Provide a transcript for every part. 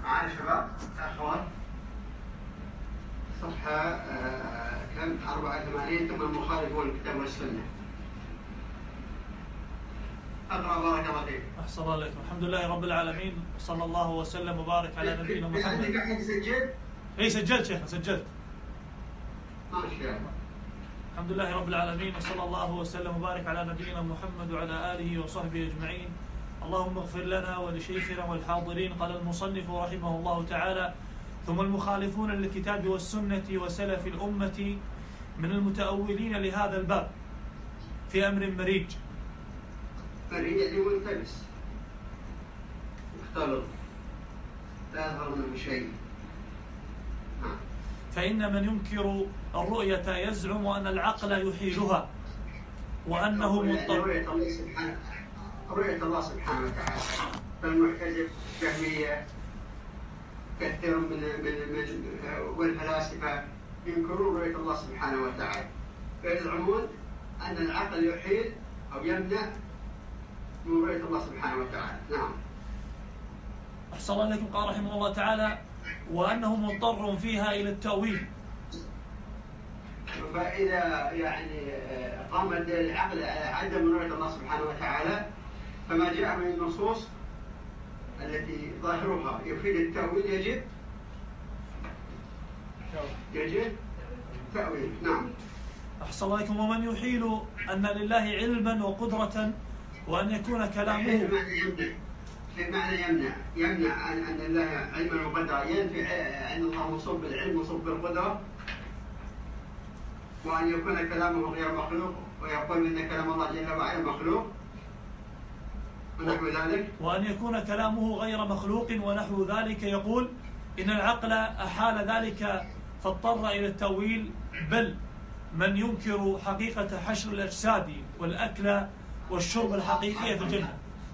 معايا شباب أخوات صفحة كم 84 ثم المخالفون الكتاب والسنة. أقرأ بارك الله فيك. أحسن الله عليكم. الحمد لله رب العالمين وصلى الله وسلم وبارك على نبينا محمد. عندك الحين سجلت؟ إيه سجلت شيخنا سجلت. ما شاء الله. الحمد لله رب العالمين وصلى الله وسلم وبارك على نبينا محمد وعلى آله وصحبه أجمعين. اللهم اغفر لنا ولشيخنا والحاضرين. قال المصنف رحمه الله تعالى: ثم المخالفون للكتاب والسنة وسلف الأمة من المتأولين لهذا الباب في أمر مريج. مريج يعني ملتبس مختلط لا يظهر منه شيء. فإن من ينكر الرؤية يزعم أن العقل يحيلها وأنه مضطر. رؤية الله سبحانه وتعالى. فالمعتزلة الجهمية كثير من والفلاسفة ينكرون رؤية الله سبحانه وتعالى، فيزعمون أن العقل يحيل أو يمنع من رؤية الله سبحانه وتعالى. نعم. أحسن الله عليكم. قال رحمه الله تعالى: وأنه مضطر فيها إلى التأويل. فإذا يعني قام العقل عدم رؤية الله سبحانه وتعالى فما جاء من النصوص التي ظاهرها يفيد التأويل يجب تأويل. نعم. أحسن الله عليكم. ومن يحيل أن لله علما وقدرة وأن يكون كلامه في معنى يمنع أن الله علما وقدرة، ينفي أن الله مصوب بالعلم مصوب بالقدرة، وأن يكون كلامه غير مخلوق، ويقول إن كلام الله جل وعلا مخلوق ونحو ذلك. وأن يكون كلامه غير مخلوق ونحو ذلك. يقول إن العقل أحال ذلك فاضطر إلى التأويل. بل من ينكر حقيقة حشر الأجساد والأكل والشرب الحقيقية في الجنة.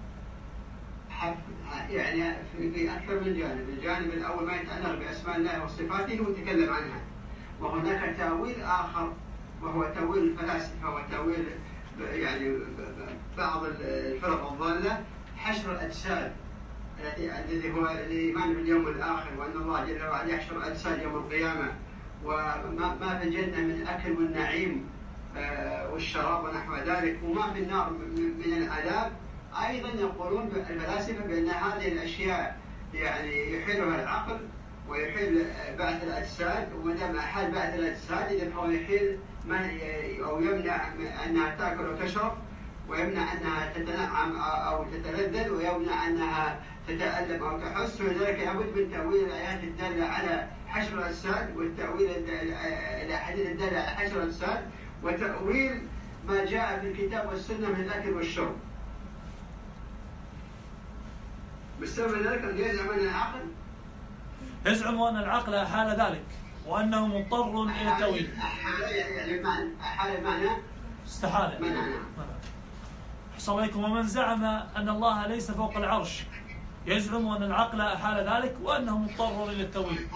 يعني في أكثر من جانب. الجانب الأول ما يتعلق بأسماء الله وصفاته وتكلم عنها، وهناك تأويل آخر وهو تأويل الفلاسفة وتأويل يعني بعض الفرق الضالة، حشر الأجساد الذي هو الإيمان باليوم الآخر، وأن الله جل وعلا يحشر الأجساد يوم القيامة، وما في الجنة من أكل والنعيم والشراب ونحو ذلك، وما في النار من العذاب. أيضا يقولون الفلاسفة بأن هذه الأشياء يعني يحيلها العقل ويحيل بعث الأجساد، وما دام أحال بعث الأجساد إذا فهو يحيل أو يمنع أنها تأكل وتشرب، ويمنع أنها تتنعم أو تتلذذ، ويمنع أنها تتألم أو تحس. ولذلك لابد من تأويل الآيات الدالة على حشر الأجساد، والتأويل الأحاديث الدالة على حشر الأجساد، وتأويل ما جاء في الكتاب والسنة من الأكل والشرب. بسبب ذلك يزعم أن العقل يزعم أن العقل أحال ذلك وأنه مضطر إلى التأويل. أحال معنى استحالة. أحسن الله عليكم. ومن زعم أن الله ليس فوق العرش يزعم أن العقل أحال ذلك وأنه مضطر إلى التأويل.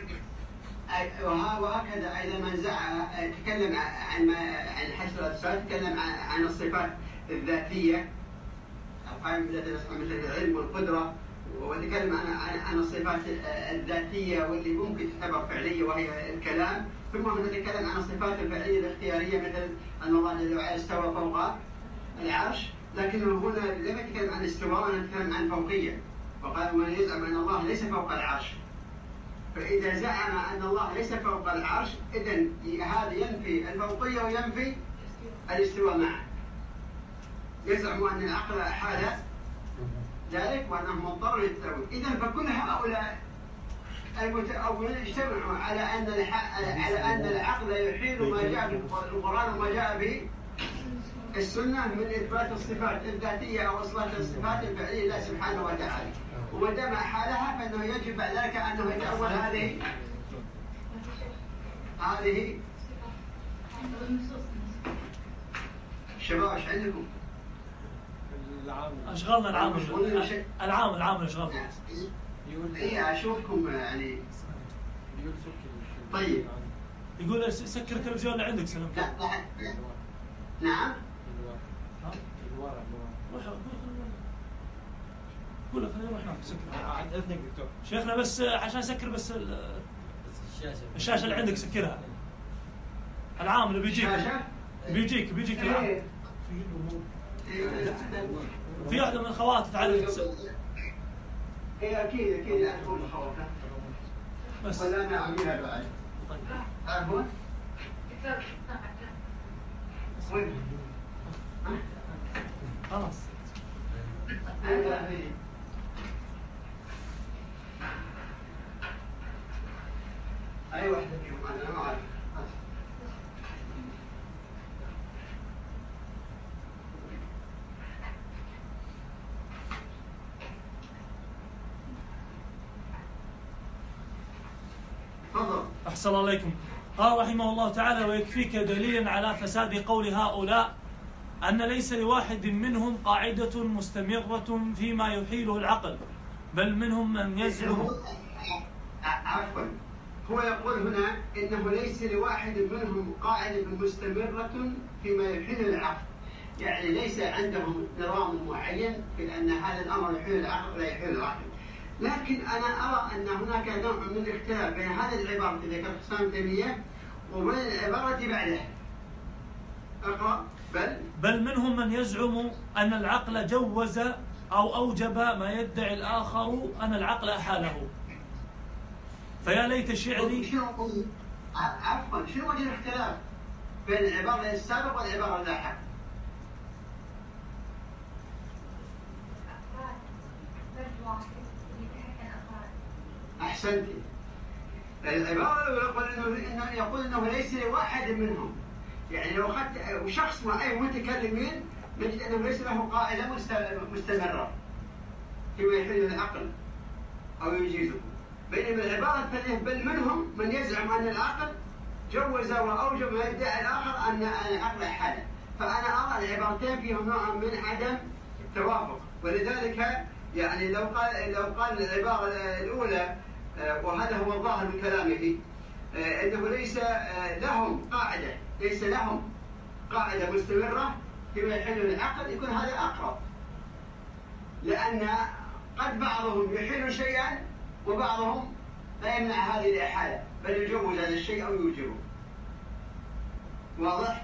وهكذا أيضا من تكلم عن حشر الأجساد، تكلم عن الصفات الذاتية القائمة بذات مثل العلم والقدرة، وتكلم عن الصفات الذاتية واللي ممكن تعتبر فعلية وهي الكلام، ثم نتكلم عن الصفات الفعلية الاختيارية مثل أن الله جل وعلا استوى فوق العرش، لكنه هنا لم يتكلم عن استواء ولم يتكلم عن فوقية. وقال من يزعم أن الله ليس فوق العرش، فإذا زعم أن الله ليس فوق العرش إذن هذا ينفي الفوقية وينفي الاستواء معه. يزعم أن العقل أحال ذلك وأنه مضطر للتأويل. إذن فكل هؤلاء المتأولين اجتمعوا على أن العقل يحيل ما جاء في القرآن وما جاء في السنة من إثبات الصفات الذاتية أو إثبات الصفات الفعلية لله سبحانه وتعالى، وما دام أحالها فإنه يجب بعد ذلك أنه يتأول هذه شباب. ايش عندكم؟ أشغلنا العامل أشغلنا. إيه أشوفكم يعني. طيب. يقول سكر التلفزيون اللي عندك سلام. نعم. قول له خلينا نروح ناخذ سكر. عند اذنك دكتور. شيخنا بس عشان اسكر بس الشاشه اللي عندك سكرها. العامل بيجيك العامل. في واحده من الاخوات تعال اي اكيد اعرفون اخواتها بس ولا انا اعملها بعد. تعرفون؟ وين؟ خلاص اي واحده فيهم انا ما اعرف. أحسن الله عليكم. قال رحمه الله تعالى: ويكفيك دليلا على فساد قول هؤلاء أن ليس لواحد منهم قاعدة مستمرة فيما يحيله العقل، بل منهم من يزعم. عفوا، هو يقول هنا إنه ليس لواحد منهم قاعدة مستمرة فيما يحيل العقل، يعني ليس عندهم نظام معين في أن هذا الأمر يحيل العقل ولا يحيل العقل. لكن أنا أرى أن هناك نوع من الاختلاف بين هذه العبارة التي ذكرت الإسلام تيمية وبين العبارة بعدها. اقرأ. بل منهم من يزعم أن العقل جوز أو أوجب ما يدعي الآخر أن العقل أحاله. فيا ليت شعري. عفوا، شنو وجه الاختلاف بين العبارة السابقة والعبارة اللاحقة؟ أحسنتي. العبارة يقول إنه ليس لواحد منهم، يعني لو أخذت شخص مع أي متكلمين نجد أنه ليس له قاعدة مستمرة فيما يحيل العقل أو يجيزه. بينما العبارة الثانية بل منهم من يزعم أن العقل جوز وأوجب ما يدعي الآخر أن العقل أحاله. فأنا أرى العبارتين فيهم نوع من عدم التوافق، ولذلك يعني لو قال العبارة الأولى وهذا هو الظاهر من كلامه أنه ليس لهم قاعدة مستمرة فيما يحيل العقل، يكون هذا أقرب، لأن قد بعضهم يحيل شيئا وبعضهم لا يمنع هذه الإحالة بل يجوز هذا الشيء أو يوجبه. واضح؟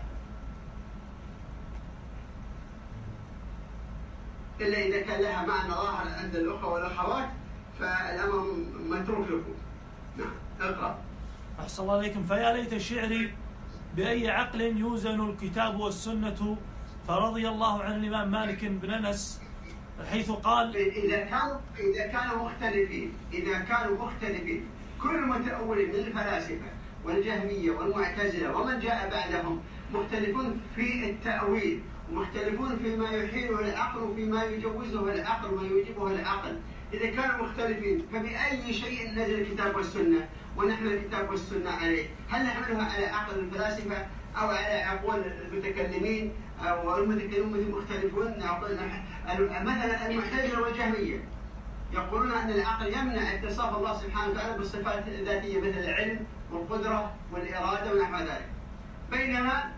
إلا إذا كان لها معنى ظاهر عند الأخوة والأخوات فالأمر متروك لكم. نعم، اقرأ. أحسن الله عليكم. فيا ليت شعري بأي عقل يوزن الكتاب والسنة، فرضي الله عن الإمام مالك بن أنس حيث قال: إذا كانوا مختلفين كل متأول من الفلاسفة والجهمية والمعتزلة ومن جاء بعدهم مختلفون في التأويل ومختلفون فيما يحيله العقل وفيما يجوزه العقل وما يوجبه العقل، إذا كانوا مختلفين فبأي شيء نزل الكتاب والسنة ونحمل الكتاب والسنة عليه؟ هل نحملها على عقل الفلاسفة أو على عقول المتكلمين أو المتكلمون مختلفون؟ مثلا المعتزلة والجهمية يقولون أن العقل يمنع اتصاف الله سبحانه وتعالى بالصفات الذاتية مثل العلم والقدرة والإرادة ونحو ذلك، بينما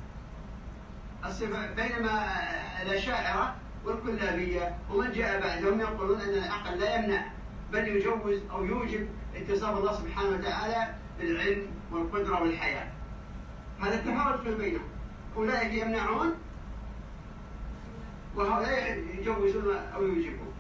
الأشاعرة والكلابية ومن جاء بعدهم يقولون أن العقل لا يمنع بل يجوز أو يوجب اتصاف الله سبحانه وتعالى بالعلم والقدرة والحياة. هذا التفاوت في بينهم، أولئك يمنعون وهؤلاء يجوزون أو يوجبون.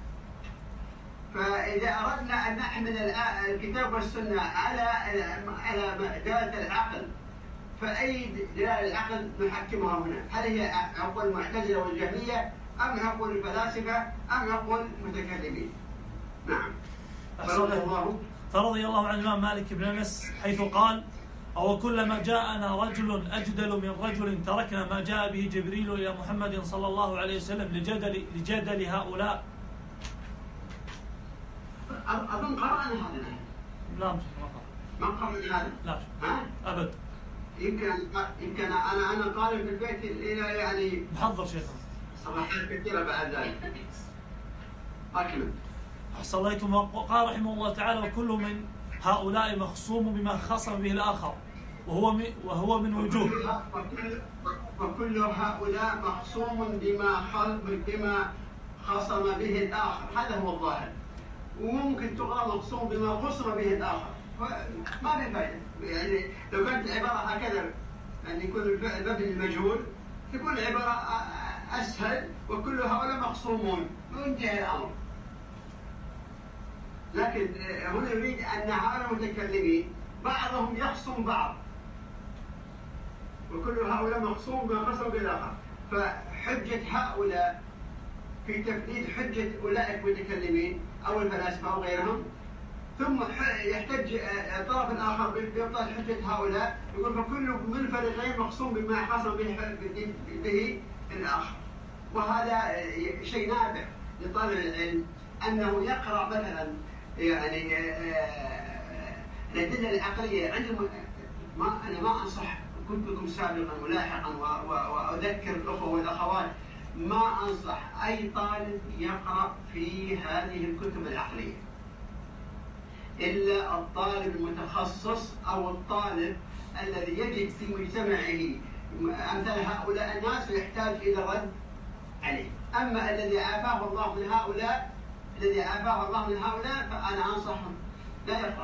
فإذا أردنا أن نحمل الكتاب والسنة على دلالة العقل، فأي دلالة العقل نحكمها هنا؟ هل هي عقول المعتزلة والجهمية أم عقول الفلاسفة أم عقول المتكلمين؟ نعم. فرضي الله عن الإمام مالك بن أنس حيث قال: أو كلما جاءنا رجل أجدل من رجل تركنا ما جاء به جبريل إلى محمد صلى الله عليه وسلم لجدل هؤلاء. أظن قرأنا هذا. لا ما قرأنا هذا. لا أبد. يمكن أنا قارئ في البيت إلى يعني محضر شيخ صفحات كثيرة بعد ذلك. أكمل. أحسن الله عليكم. وقال رحمه الله تعالى: وكل من هؤلاء مخصوم بما خصم به الآخر وهو من وجوه. وكل هؤلاء مخصوم بما خصم به الآخر، هذا هو الظاهر. وممكن تقرأ مقسوم بما خصم به الآخر، ما في فائدة. يعني لو كانت العبارة هكذا أن يكون الفعل مبني المجهول تكون العبارة أسهل، وكل هؤلاء مخصومون وانتهى الأمر. لكن هنا يريد أن هؤلاء المتكلمين بعضهم يخصم بعض، وكل هؤلاء مخصوم بما خصم به الآخر. فحجة هؤلاء في تفنيد حجة أولئك المتكلمين أو الفلاسفة أو غيرهم، ثم يحتج الطرف الآخر بإبطال حجة هؤلاء، يقول فكل من الفريقين مخصوم بما خصم به الآخر. وهذا شيء نافع لطالب العلم أنه يقرأ مثلا يعني الأدلة العقلية. أنا ما أنصح، قلت لكم سابقا ولاحقا وأذكر الأخوة والأخوات، ما أنصح أي طالب يقرأ في هذه الكتب العقلية إلا الطالب المتخصص أو الطالب الذي يجد في مجتمعه أمثال هؤلاء الناس ويحتاج إلى الرد عليه. أما الذي عافاه الله من هؤلاء فأنا أنصحهم لا يقرأ،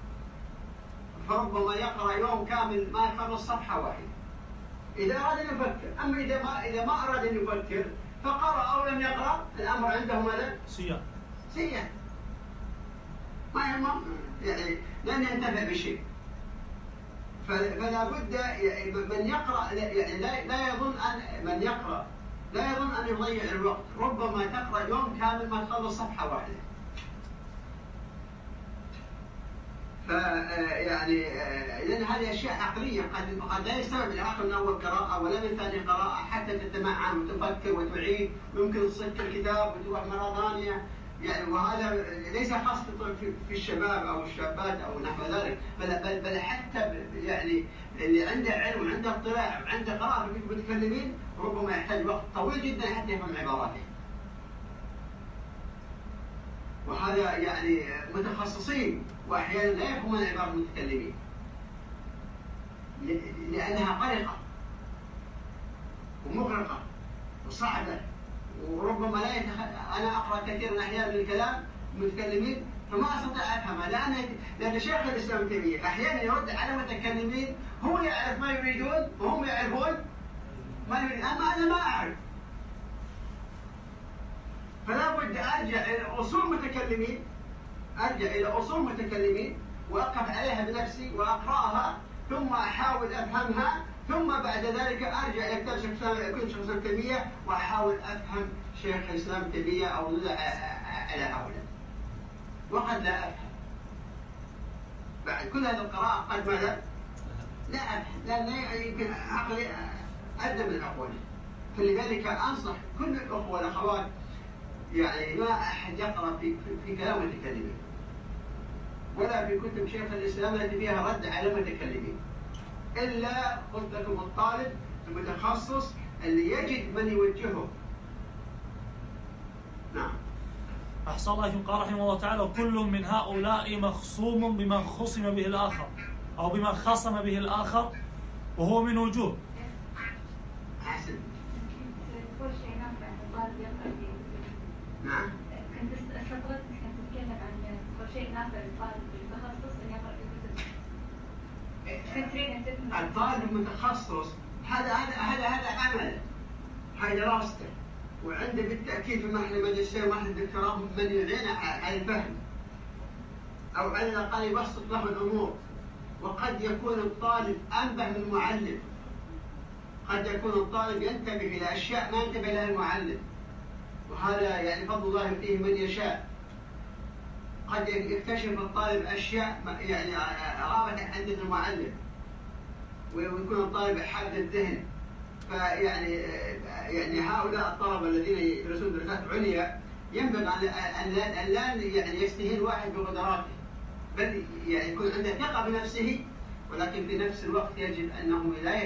فربما يقرأ يوم كامل ما يخلص صفحة واحدة إذا أراد أن يفكر. أما إذا ما أراد أن يفكر فقرأ أو لم يقرأ الأمر عنده ماذا؟ سيئة. ما يعني لن ينتفع بشيء. فلا بد من يقرأ يعني لا يظن أن من يقرأ لا يظن أن يضيع الوقت. ربما تقرأ يوم كامل ما تخلص صفحة واحدة. يعني لأن هذه أشياء عقلية قد لا يستوعب العقل من أول قراءة ولا من ثاني قراءة حتى تتمعن وتفكر وتعيد، ويمكن تصك الكتاب وتروح مرة ثانية. يعني وهذا ليس خاص في الشباب أو الشابات أو نحو ذلك، بل حتى يعني اللي عنده علم وعنده اطلاع وعنده قراءة في المتكلمين ربما يحتاج وقت طويل جدا حتى يفهم عباراته. وهذا يعني متخصصين وأحيانا لا يفهمون عبارة المتكلمين لأنها قلقة ومغرقة وصعبة، وربما أنا أقرأ كثيرا أحيانا من الكلام المتكلمين فما أستطيع أفهمها، لأن شيخ الإسلام ابن تيمية أحيانا يرد على المتكلمين هو يعرف ما يريدون وهم يعرفون ما يريدون، أما أنا ما أعرف. فلا بد أرجع إلى أصول متكلمين وأقف عليها بنفسي وأقرأها ثم أحاول أفهمها، ثم بعد ذلك أرجع إلى كتاب شيخ الإسلام ابن تيمية وأحاول أفهم شيخ الإسلام ابن تيمية أو على هؤلاء. وقد لا أفهم بعد كل هذه القراءة، قد ماذا؟ لا أفهم، لأن يمكن عقلي أدنى من عقولي. فلذلك أنصح كل الأخوة والأخوات يعني ما أحد يقرأ في كلام المتكلمين ولا في كتب شيخ الإسلام التي فيها رد على المتكلمين، إلا قلت لكم الطالب المتخصص اللي يجد من يوجهه. نعم. أحسن الله إليكم. قال رحمه الله تعالى: وكل من هؤلاء مخصوم بما خصم به الآخر أو بما خصم به الآخر وهو من وجوه. أحسن. نعم. كنت استطردت كنت تتكلم عن شيء نافع للطالب المتخصص أن يقرأ في كتب. الطالب المتخصص هذا عمله، هاي دراسته، وعنده بالتأكيد في مرحلة الماجستير ومرحلة الدكتوراه من يعين على الفهم أو على الأقل يبسط له الأمور. وقد يكون الطالب أنبه من المعلم، قد يكون الطالب ينتبه إلى أشياء ما ينتبه لها المعلم، وهذا يعني فضل الله يؤتيه من يشاء. قد يكتشف الطالب أشياء يعني غابت عند المعلم، ويكون الطالب حاد الذهن. يعني هؤلاء الطلبة الذين يدرسون دراسات عليا ينبغي أن لا يعني يستهين واحد بقدراته، بل يعني يكون عنده ثقة بنفسه، ولكن في نفس الوقت يجب أنه لا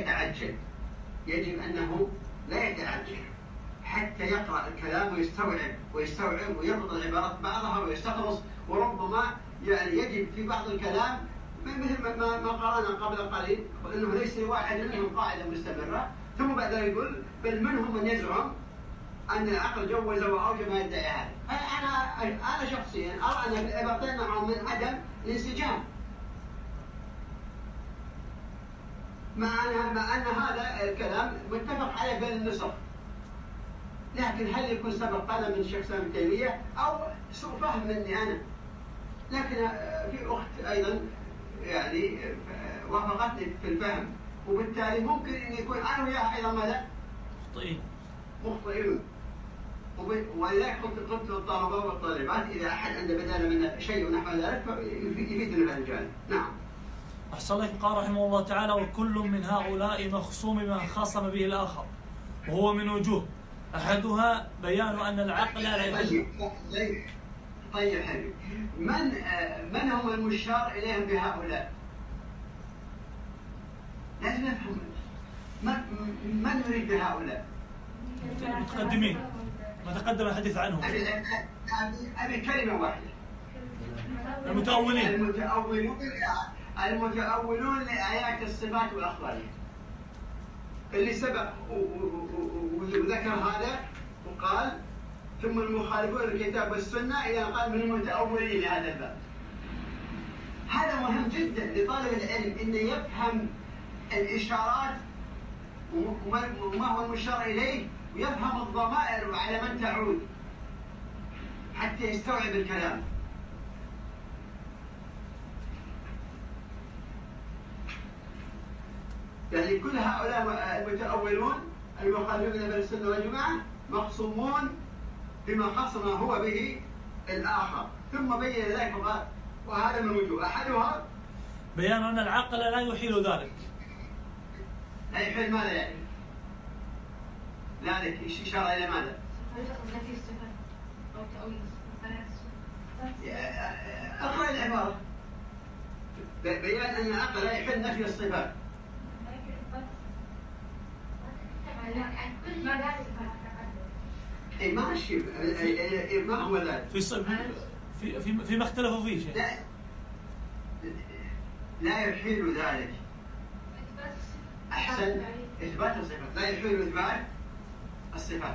يتعجل، حتى يقرأ الكلام ويستوعب ويربط العبارات بعضها ويستخلص. وربما يعني يجب في بعض الكلام مثل ما قرأنا قبل قليل أنه ليس لواحد منهم قاعدة مستمرة، ثم بعد ذلك يقول بل منهم من يزعم أن العقل جوز وأوجب ما يدعي هذا. أنا شخصيا أرى أن العبارتين معهم من عدم الانسجام، مع أن هذا الكلام متفق عليه بين النسخ، لكن هل يكون سبق قلم من شيخ ابن تيمية أو سوء فهم مني أنا؟ لكن في أخت أيضا يعني وافقتني في الفهم، وبالتالي ممكن أن يكون أنا وياها أيضا ماذا؟ مخطئين. ولذلك قلت للطلبة والطالبات إذا أحد عنده بداله من شيء نحو ذلك يفيدنا هذا الجانب. نعم. أحسن لك. قال رحمه الله تعالى: وكل من هؤلاء مخصوم بما خاصم به الآخر، وهو من وجوه، أحدها بيان أن العقل لا يحل. طيب حبيبي، من هم المشار إليهم بهؤلاء؟ لازم نفهم من يريد بهؤلاء؟ المتقدمين، ما تقدم الحديث عنهم. أبي كلمة واحدة. المتأولين. المتأولون لآيات الصفات والأخبارية اللي سبق وذكر هذا وقال ثم المخالفون للكتاب والسنة إلى قال من المتأولين لهذا الباب. هذا مهم جدا لطالب العلم إنه يفهم الإشارات وما هو المشار إليه، ويفهم الضمائر وعلى من تعود حتى يستوعب الكلام. يعني كل هؤلاء المتأولون المخالفون بين السنة والجماعة مخصومون بما خصم هو به الآخر، ثم بين ذلك وقال وهذا من وجوه، أحدها بيان أن العقل لا يحيل ذلك. لا يحيل ماذا يعني؟ ذلك إشارة إلى ماذا؟ أقرأ العبارة. بيان أن العقل لا يحل نفي الصفات. إيه ماشي، ما هو ذلك؟ فيما اختلفوا فيه شيء. لا يحيل ذلك. أحسن، إثبات الصفات لا يحيل إثبات الصفات.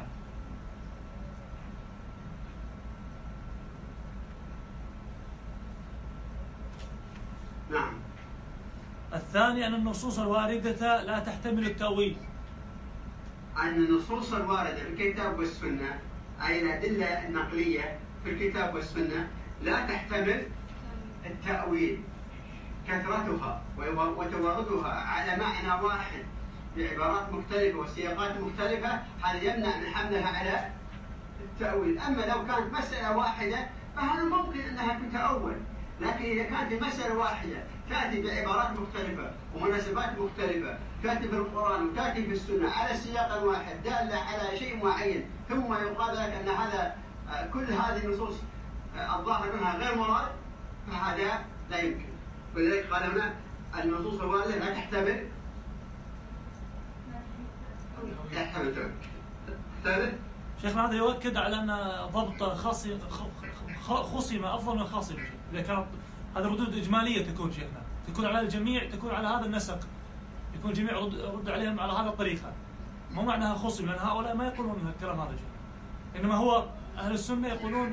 نعم. الثاني أن النصوص الواردة لا تحتمل التأويل. أن النصوص الواردة في الكتاب والسنة أي الأدلة النقلية في الكتاب والسنة لا تحتمل التأويل، كثرتها وتواردها على معنى واحد بعبارات مختلفة وسياقات مختلفة، هذا يمنع من حملها على التأويل. أما لو كانت مسألة واحدة فهذا ممكن أنها تتأول، لكن إذا كانت المسألة واحدة تأتي بعبارات مختلفة ومناسبات مختلفة، تأتي في القرآن وتأتي في السنة على سياق واحد دالة على شيء معين، ثم يقال لك أن هذا كل هذه النصوص الظاهر منها غير مراد، فهذا لا يمكن. ولذلك قال هنا النصوص الواردة لا تحتمل الثالث. شيخنا هذا يؤكد على أن ضبط خصم أفضل من خاصم. إذا كانت هذه ردود إجمالية تكون شيخنا، تكون على الجميع، تكون على هذا النسق، يكون الجميع رد عليهم على هذا الطريقة. مو معناها خصم، لأن هؤلاء ما يقولون الكلام هذا شيء، إنما هو أهل السنة يقولون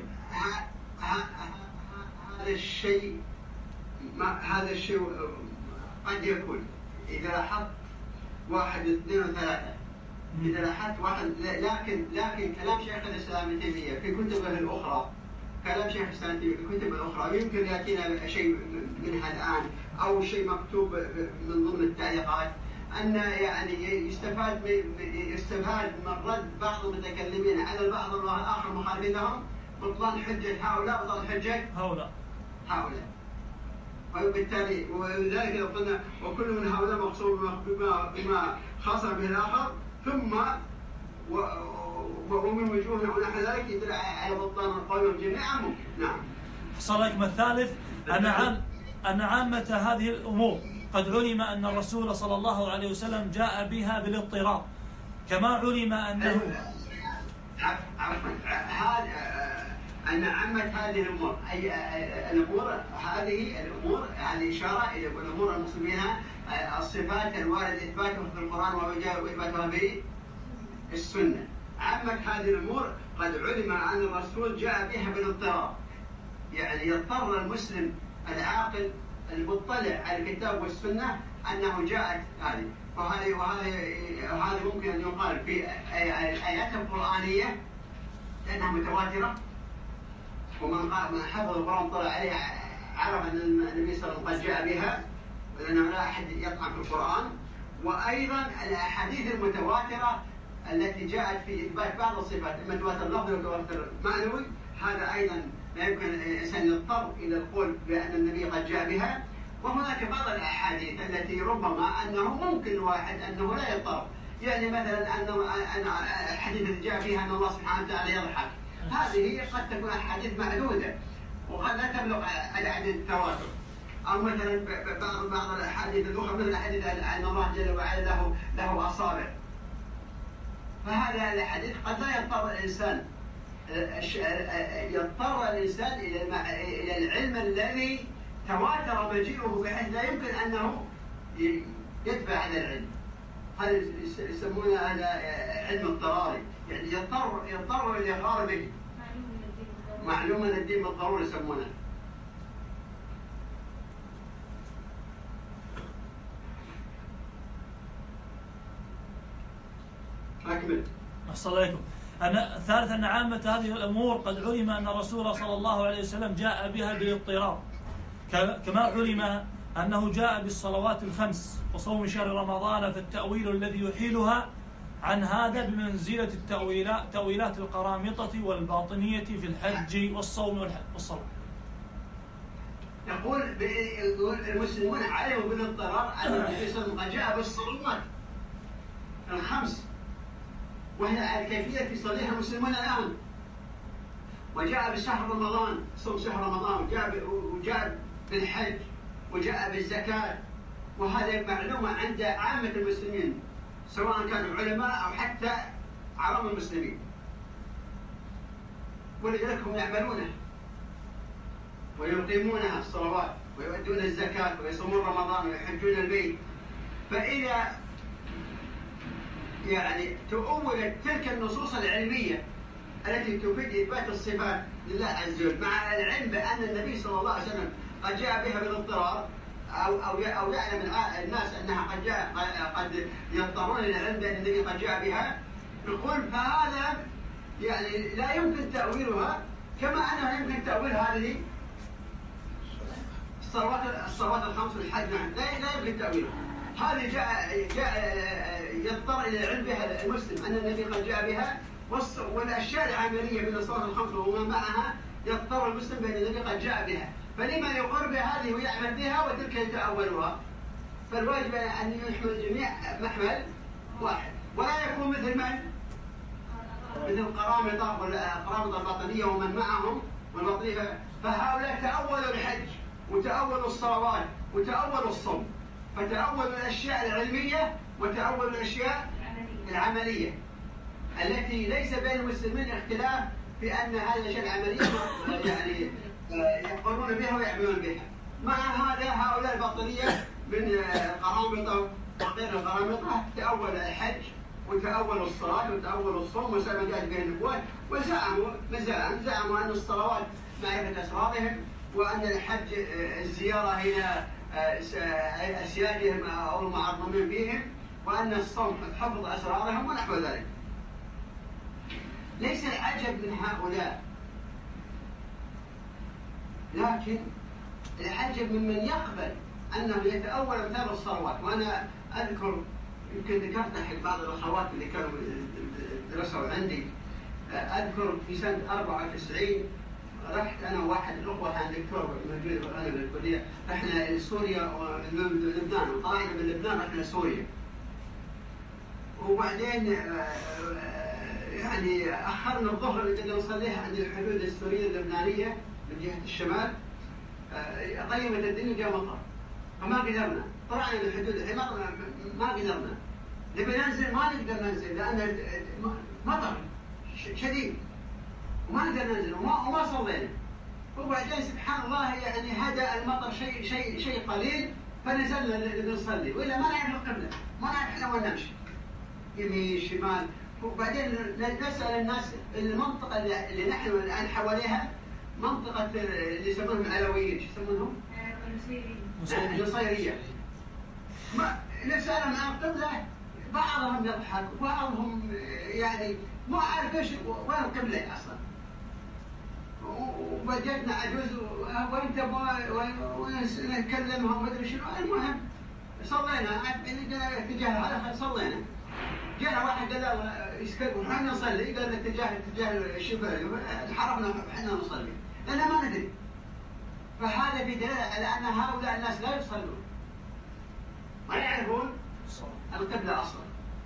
هذا الشيء قد يكون إذا لاحظت واحد اثنين وثلاثة، إذا لاحظت واحد، لكن كلام شيخ الإسلام ابن تيمية في كتبه الأخرى، كلام شيخ الإسلام ابن تيمية في كتبه الأخرى، ويمكن يأتينا شيء منها الآن أو شيء مكتوب من ضمن التعليقات، أن يعني يستفاد من رد بعض المتكلمين على البعض الآخر المخالفين لهم بطلان حجة هؤلاء وبطلان حجة هؤلاء. وبالتالي ولذلك لو قلنا وكل من هؤلاء مخصوم بما خاصم به الآخر، ثم ومن وجوهنا ونحو ذلك يدل على بطلان قولهم جميعا ممكن. نعم. حصل لكم الثالث أن عامة هذه الأمور قد علم أن الرسول صلى الله عليه وسلم جاء بها بالاضطراب، كما علم أنه أن عامة هذه الأمور أي الأمور هذه إشارة إلى الأمور المسلمين الصفات الوارد إثباتها في القرآن وإثباتها في السنة. عامة هذه الأمور قد علم أن الرسول جاء بها بالاضطرار، يعني يضطر المسلم العاقل المطلع على الكتاب والسنة أنه جاءت هذه، وهذه ممكن أن يقال في الآيات القرآنية لأنها متواترة، ومن حفظ القرآن طلع عليه عرف أن النبي صلى الله عليه وسلم قد جاء بها، لأنه لا أحد يطعن في القرآن. وأيضا الأحاديث المتواترة التي جاءت في إثبات بعض الصفات، إما تواتر لفظي وتواتر معنوي، هذا أيضا لا يمكن الإنسان يضطر إلى القول بأن النبي قد جاء بها. وهناك بعض الأحاديث التي ربما أنه ممكن الواحد أنه لا يضطر، يعني مثلا أن الحديث الذي جاء فيها أن الله سبحانه وتعالى يضحك، هذه قد تكون أحاديث معدودة وقد لا تبلغ العدد التواتر. أو مثلا بعض الأحاديث الأخرى مثل الحديث أن الله جل وعلا له أصابع، فهذا الحديث قد لا يضطر الإنسان، يضطر الإنسان إلى العلم الذي تواتر مجيئه بحيث لا يمكن أنه يتبع هذا العلم. هذا يسمونه هذا علم اضطراري، يعني يضطر للإقرار به، معلوم من الدين بالضرورة يسمونه. أكمل. أحسن عليكم. ثالثا أن عامة هذه الأمور قد علم أن الرسول صلى الله عليه وسلم جاء بها بالاضطرار، كما علم أنه جاء بالصلوات الخمس وصوم شهر رمضان، فالتأويل الذي يحيلها عن هذا بمنزلة تأويلات القرامطة والباطنية في الحج والصوم والصلاة. يقول المسلمون علموا بالاضطرار أن النبي صلى الله عليه وسلم قد جاء بالصلوات الخمس، وهي الكيفية في صليها المسلمون الآن، وجاء بشهر رمضان، صوم شهر رمضان، وجاء بالحج، وجاء بالزكاة، وهذا معلومة عند عامة المسلمين سواء كانوا علماء أو حتى عوام المسلمين، ولذلك هم يعملونه ويقيمونها الصلوات ويؤدون الزكاة ويصومون رمضان ويحجون البيت. فإذا يعني تؤولت تلك النصوص العلمية التي تفيد إثبات الصفات لله عز وجل مع العلم بأن النبي صلى الله عليه وسلم قد جاء بها بالاضطرار، أو يعلم الناس أنها قد يضطرون إلى العلم بأن النبي قد جاء بها، نقول فهذا يعني لا يمكن تأويلها، كما أنه يمكن تأويل هذه الصلوات الخمس والحج، لا يمكن تأويلها. هذه جاء يضطر إلى العلم بها المسلم أن النبي قد جاء بها، والأشياء العملية من الصلوات الخمس وما معها يضطر المسلم بأن النبي قد جاء بها، فلما يقر بهذه ويعمل بها وتلك يتأولها؟ فالواجب أن يحمل الجميع محمل واحد، ولا يكون مثل من؟ مثل القرامطة والقرامطة الباطنية ومن معهم والباطنية، فهؤلاء تأولوا الحج وتأولوا الصلوات وتأولوا الصوم، فتأولوا الأشياء العلمية وتأولوا الأشياء العملية التي ليس بين المسلمين اختلاف في أن هذه الأشياء العملية يعني يقرون بها ويعملون بها. مع هذا هؤلاء الباطنية من قرامطة وغير القرامطة تأول الحج وتأولوا الصلاة وتأولوا الصوم وسلم جاءت به النبوات، وزعموا أن الصلوات معرفة أسرارهم، وأن الحج الزيارة إلى أسيادهم أو المعظمين فيهم، وأن الصوم حفظ أسرارهم ونحو ذلك. ليس العجب من هؤلاء، لكن العجب ممن يقبل أنه يتأول أمثال الصلوات. وأنا أذكر يمكن ذكرت أحد بعض الأخوات اللي كانوا درسوا عندي، أذكر في سنة 94 رحت أنا وواحد الأخوة كان دكتور موجود أنا بالكلية، رحنا لسوريا ولبنان، وطلعنا من لبنان رحنا سوريا، وبعدين يعني أخرنا الظهر اللي كنا نصليها عند الحدود السورية اللبنانية من جهة الشمال، طيبت الدنيا جاء مطر فما قدرنا، طلعنا للحدود ما قدرنا، نبي ننزل ما نقدر ننزل لأن مطر شديد وما نقدر ننزل وما صلينا. وبعدين سبحان الله يعني هدأ المطر شيء قليل فنزلنا نصلي، وإلا ما نعرف القبلة، ما نعرف احنا وين نمشي، يمين شمال، وبعدين نسأل الناس المنطقة اللي نحن الآن حواليها منطقة اللي يسمونهم العلويين، شو يسمونهم؟ النصيرية. ما نسألهم عن القبلة، بعضهم يضحك وبعضهم يعني ما أعرف إيش وين القبلة أصلا. وجدنا عجوز وين تبغى ونتكلم وما أدري شنو. المهم صلينا اتجاه هذا صلينا. جاء واحد قال له يسكت احنا نصلي، قال اتجاه الشمال، انحرفنا احنا نصلي لان ما ندري. فهذا في دلاله على ان هؤلاء الناس لا يصلون، ما يعرفون القبله اصلا.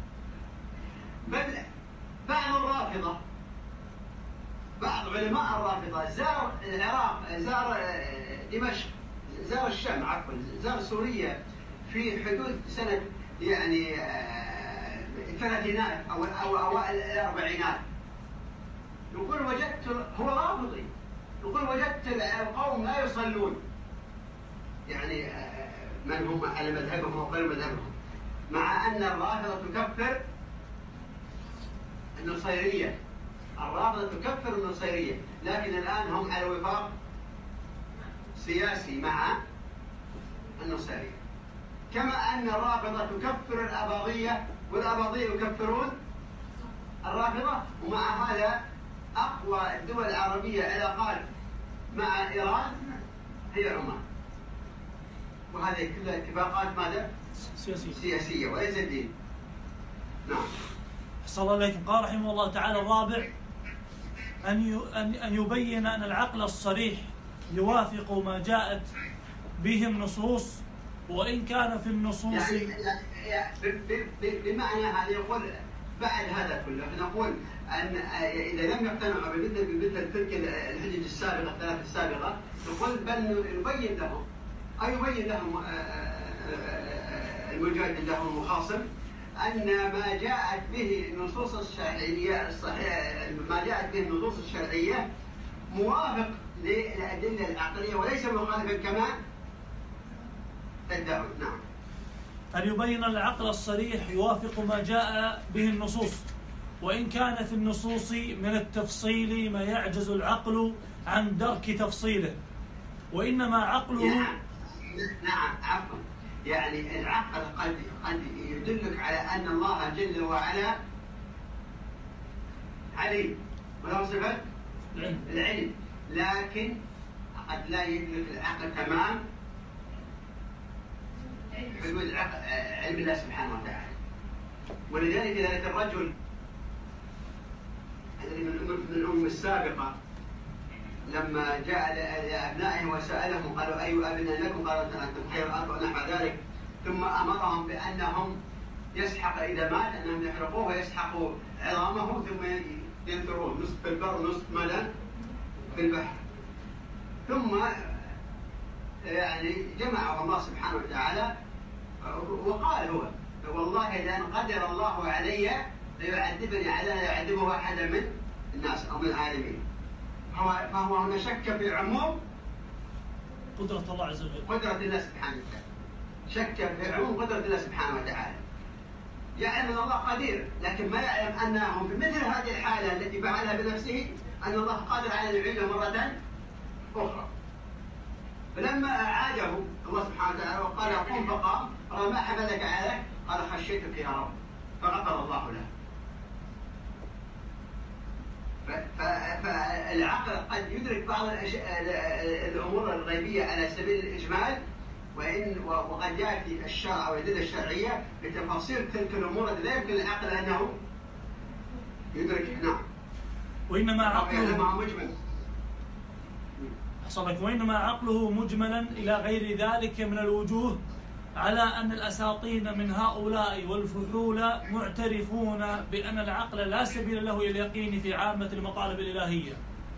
بل بعض الرافضه، بعض علماء الرافضه زار العراق، زار دمشق، زار الشام عفوا، زار سوريا في حدود سنه يعني الثلاثينات أو أوائل الأربعينات. يقول وجدت، هو رافضي، يقول وجدت القوم لا يصلون، يعني من هم على مذهبهم وغير مذهبهم، مع أن الرافضة تكفر النصيرية، الرافضة تكفر النصيرية، لكن الآن هم على وفاق سياسي مع النصيرية. كما أن الرافضة تكفر الأباضية والأباضية يكفرون الرافضة. ومع هذا أقوى الدول العربية علاقات مع إيران هي عمان، وهذه كلها اتفاقات ماذا؟ سياسية وليس الدين. نعم. صلى الله عليكم. قال رحمه الله تعالى الرابع أن يبين أن العقل الصريح يوافق ما جاءت به النصوص، وإن كان في النصوص بمعنى هذا يقول بعد هذا كله نقول أن إذا لم يقتنعوا بمثل تلك الحجج السابقة الثلاث السابقة، نقول بل يبين لهم أو يبين لهم المجادل لهم المخاصم أن ما جاءت به النصوص الشرعية الصحيحة، ما جاءت به النصوص الشرعية موافق للأدلة العقلية وليس مخالفا كما تدعون. نعم. أن يبين العقل الصريح يوافق ما جاء به النصوص، وإن كان في النصوص من التفصيل ما يعجز العقل عن درك تفصيله، وإنما عقله. نعم عفوا، يعني العقل قد يدلك على أن الله جل وعلا عليم وله صفة العلم، لكن قد لا يدلك العقل تمام حدود علم الله سبحانه وتعالى. ولذلك ذلك الرجل الذي من الأمم السابقة لما جاء لأبنائه وسألهم قالوا أي أبناء لكم؟ قالوا أنتم خير أب ونحو ذلك، ثم أمرهم بأنهم يسحق إذا مات أنهم يحرقوه ويسحقوا عظامه ثم ينثروه نصف في البر ونصف ماذا في البحر. ثم يعني جمعه الله سبحانه وتعالى وقال هو والله لأن قدر الله علي ليعذبني على لا يعذبه أحدا من الناس أو من العالمين. فهو هنا شك في عموم قدرة الله عز وجل، قدرة الله سبحانه وتعالى، شك في عموم قدرة الله سبحانه وتعالى. يعلم أن الله قدير، لكن ما يعلم أنه في مثل هذه الحالة التي فعلها بنفسه أن الله قادر على أن يعيده مرة أخرى. فلما أعاده الله سبحانه وتعالى وقال قم فقام، قال ما حملك عليك؟ قال خشيتك يا رب، فغفر الله له. فالعقل قد يدرك بعض الأمور الغيبية على سبيل الإجمال، وقد يأتي الشرع أو الأدلة الشرعية بتفاصيل تلك الأمور التي لا يمكن العقل أنه يدرك. نعم. وإنما عقله مجمل. وإنما عقله مجملا إلى غير ذلك من الوجوه، على أن الأساطين من هؤلاء والفحول معترفون بأن العقل لا سبيل له إلى اليقين في عامة المطالب الإلهية.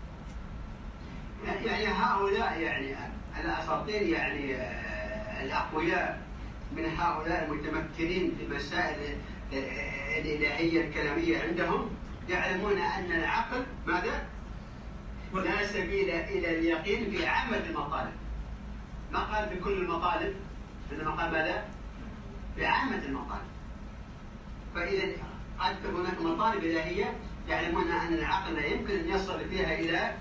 يعني هؤلاء يعني الأساطين يعني الأقوياء من هؤلاء المتمكنين في المسائل الإلهية الكلامية عندهم يعلمون أن العقل ماذا؟ لا سبيل إلى اليقين في عامة المطالب. ما قال في كل المطالب، إنما قال ماذا؟ في عامة المطالب. فإذا قد تكون هناك مطالب إلهية يعلمون أن العقل لا يمكن أن يصل فيها إلى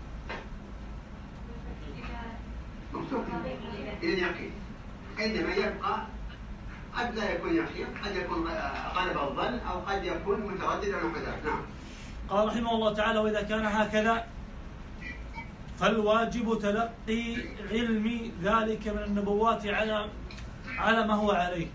اليقين، إنما يبقى قد لا يكون يقين، قد يكون غلب الظن، أو قد يكون مترددا ونحو ذلك. نعم. قال رحمه الله تعالى: وإذا كان هكذا فالواجب تلقي علم ذلك من النبوات على ما هو عليه.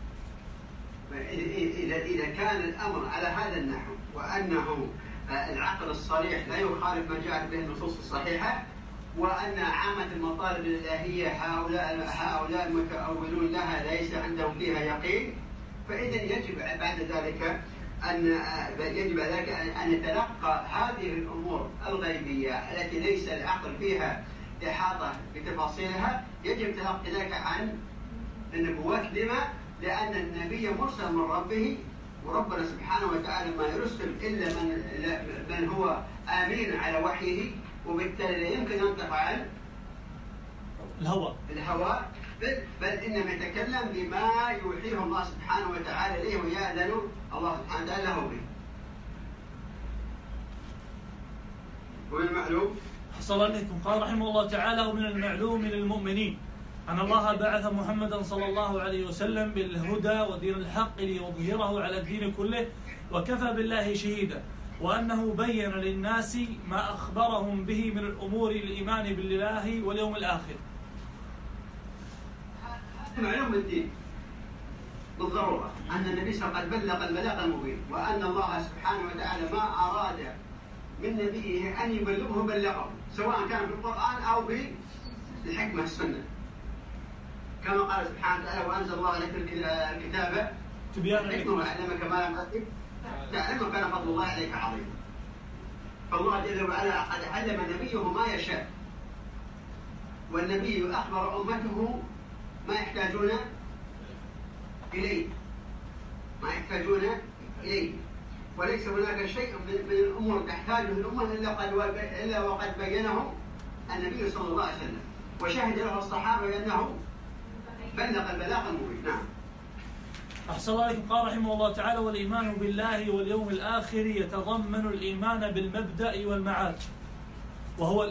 إذا كان الأمر على هذا النحو، وأنه العقل الصريح لا يخالف ما جاءت به النصوص الصحيحة، وأن عامة المطالب الإلهية هؤلاء المتأولون لها ليس عندهم فيها يقين، فإذا يجب بعد ذلك أن يتلقى هذه الأمور الغيبية التي ليس العقل فيها إحاطة بتفاصيلها، يجب تلقي ذلك عن النبوات. لما؟ لأن النبي مرسل من ربه، وربنا سبحانه وتعالى ما يرسل إلا من هو آمين على وحيه، وبالتالي لا يمكن أن ينطق عن الهوى، بل إنما يتكلم بما يوحيه الله سبحانه وتعالى إليه ويأذن الله سبحانه وتعالى له به. ومن المعلوم حصل عليكم. قال رحمه الله تعالى: ومن المعلوم للمؤمنين أن الله بعث محمدا صلى الله عليه وسلم بالهدى ودين الحق ليظهره على الدين كله وكفى بالله شهيدا، وأنه بين للناس ما أخبرهم به من الأمور الإيمان بالله واليوم الآخر. معلوم الدين بالضرورة أن النبي صلى الله عليه وسلم قد بلغ البلاغ المبين، وأن الله سبحانه وتعالى ما أراد من نبيه أن يبلغه بلغه، سواء كان في القرآن أو في الحكمة السنة، كما قال سبحانه وتعالى: وأنزل الله عليك الكتاب تبيان الحكمة وعلمك ما لم تكن تعلم وكان فضل الله عليك عظيما. فالله جل وعلا قد علم نبيه ما يشاء، والنبي أخبر أمته ما يحتاجون إليه، وليس هناك شيء من الأمور تحتاجه الأمة إلا وقد بينه النبي صلى الله عليه وسلم، وشهد له الصحابة بأنه بلغ البلاغ المبين. نعم. أحسن الله عليكم. قال رحمه الله تعالى: والإيمان بالله واليوم الآخر يتضمن الإيمان بالمبدأ والمعاد، وهو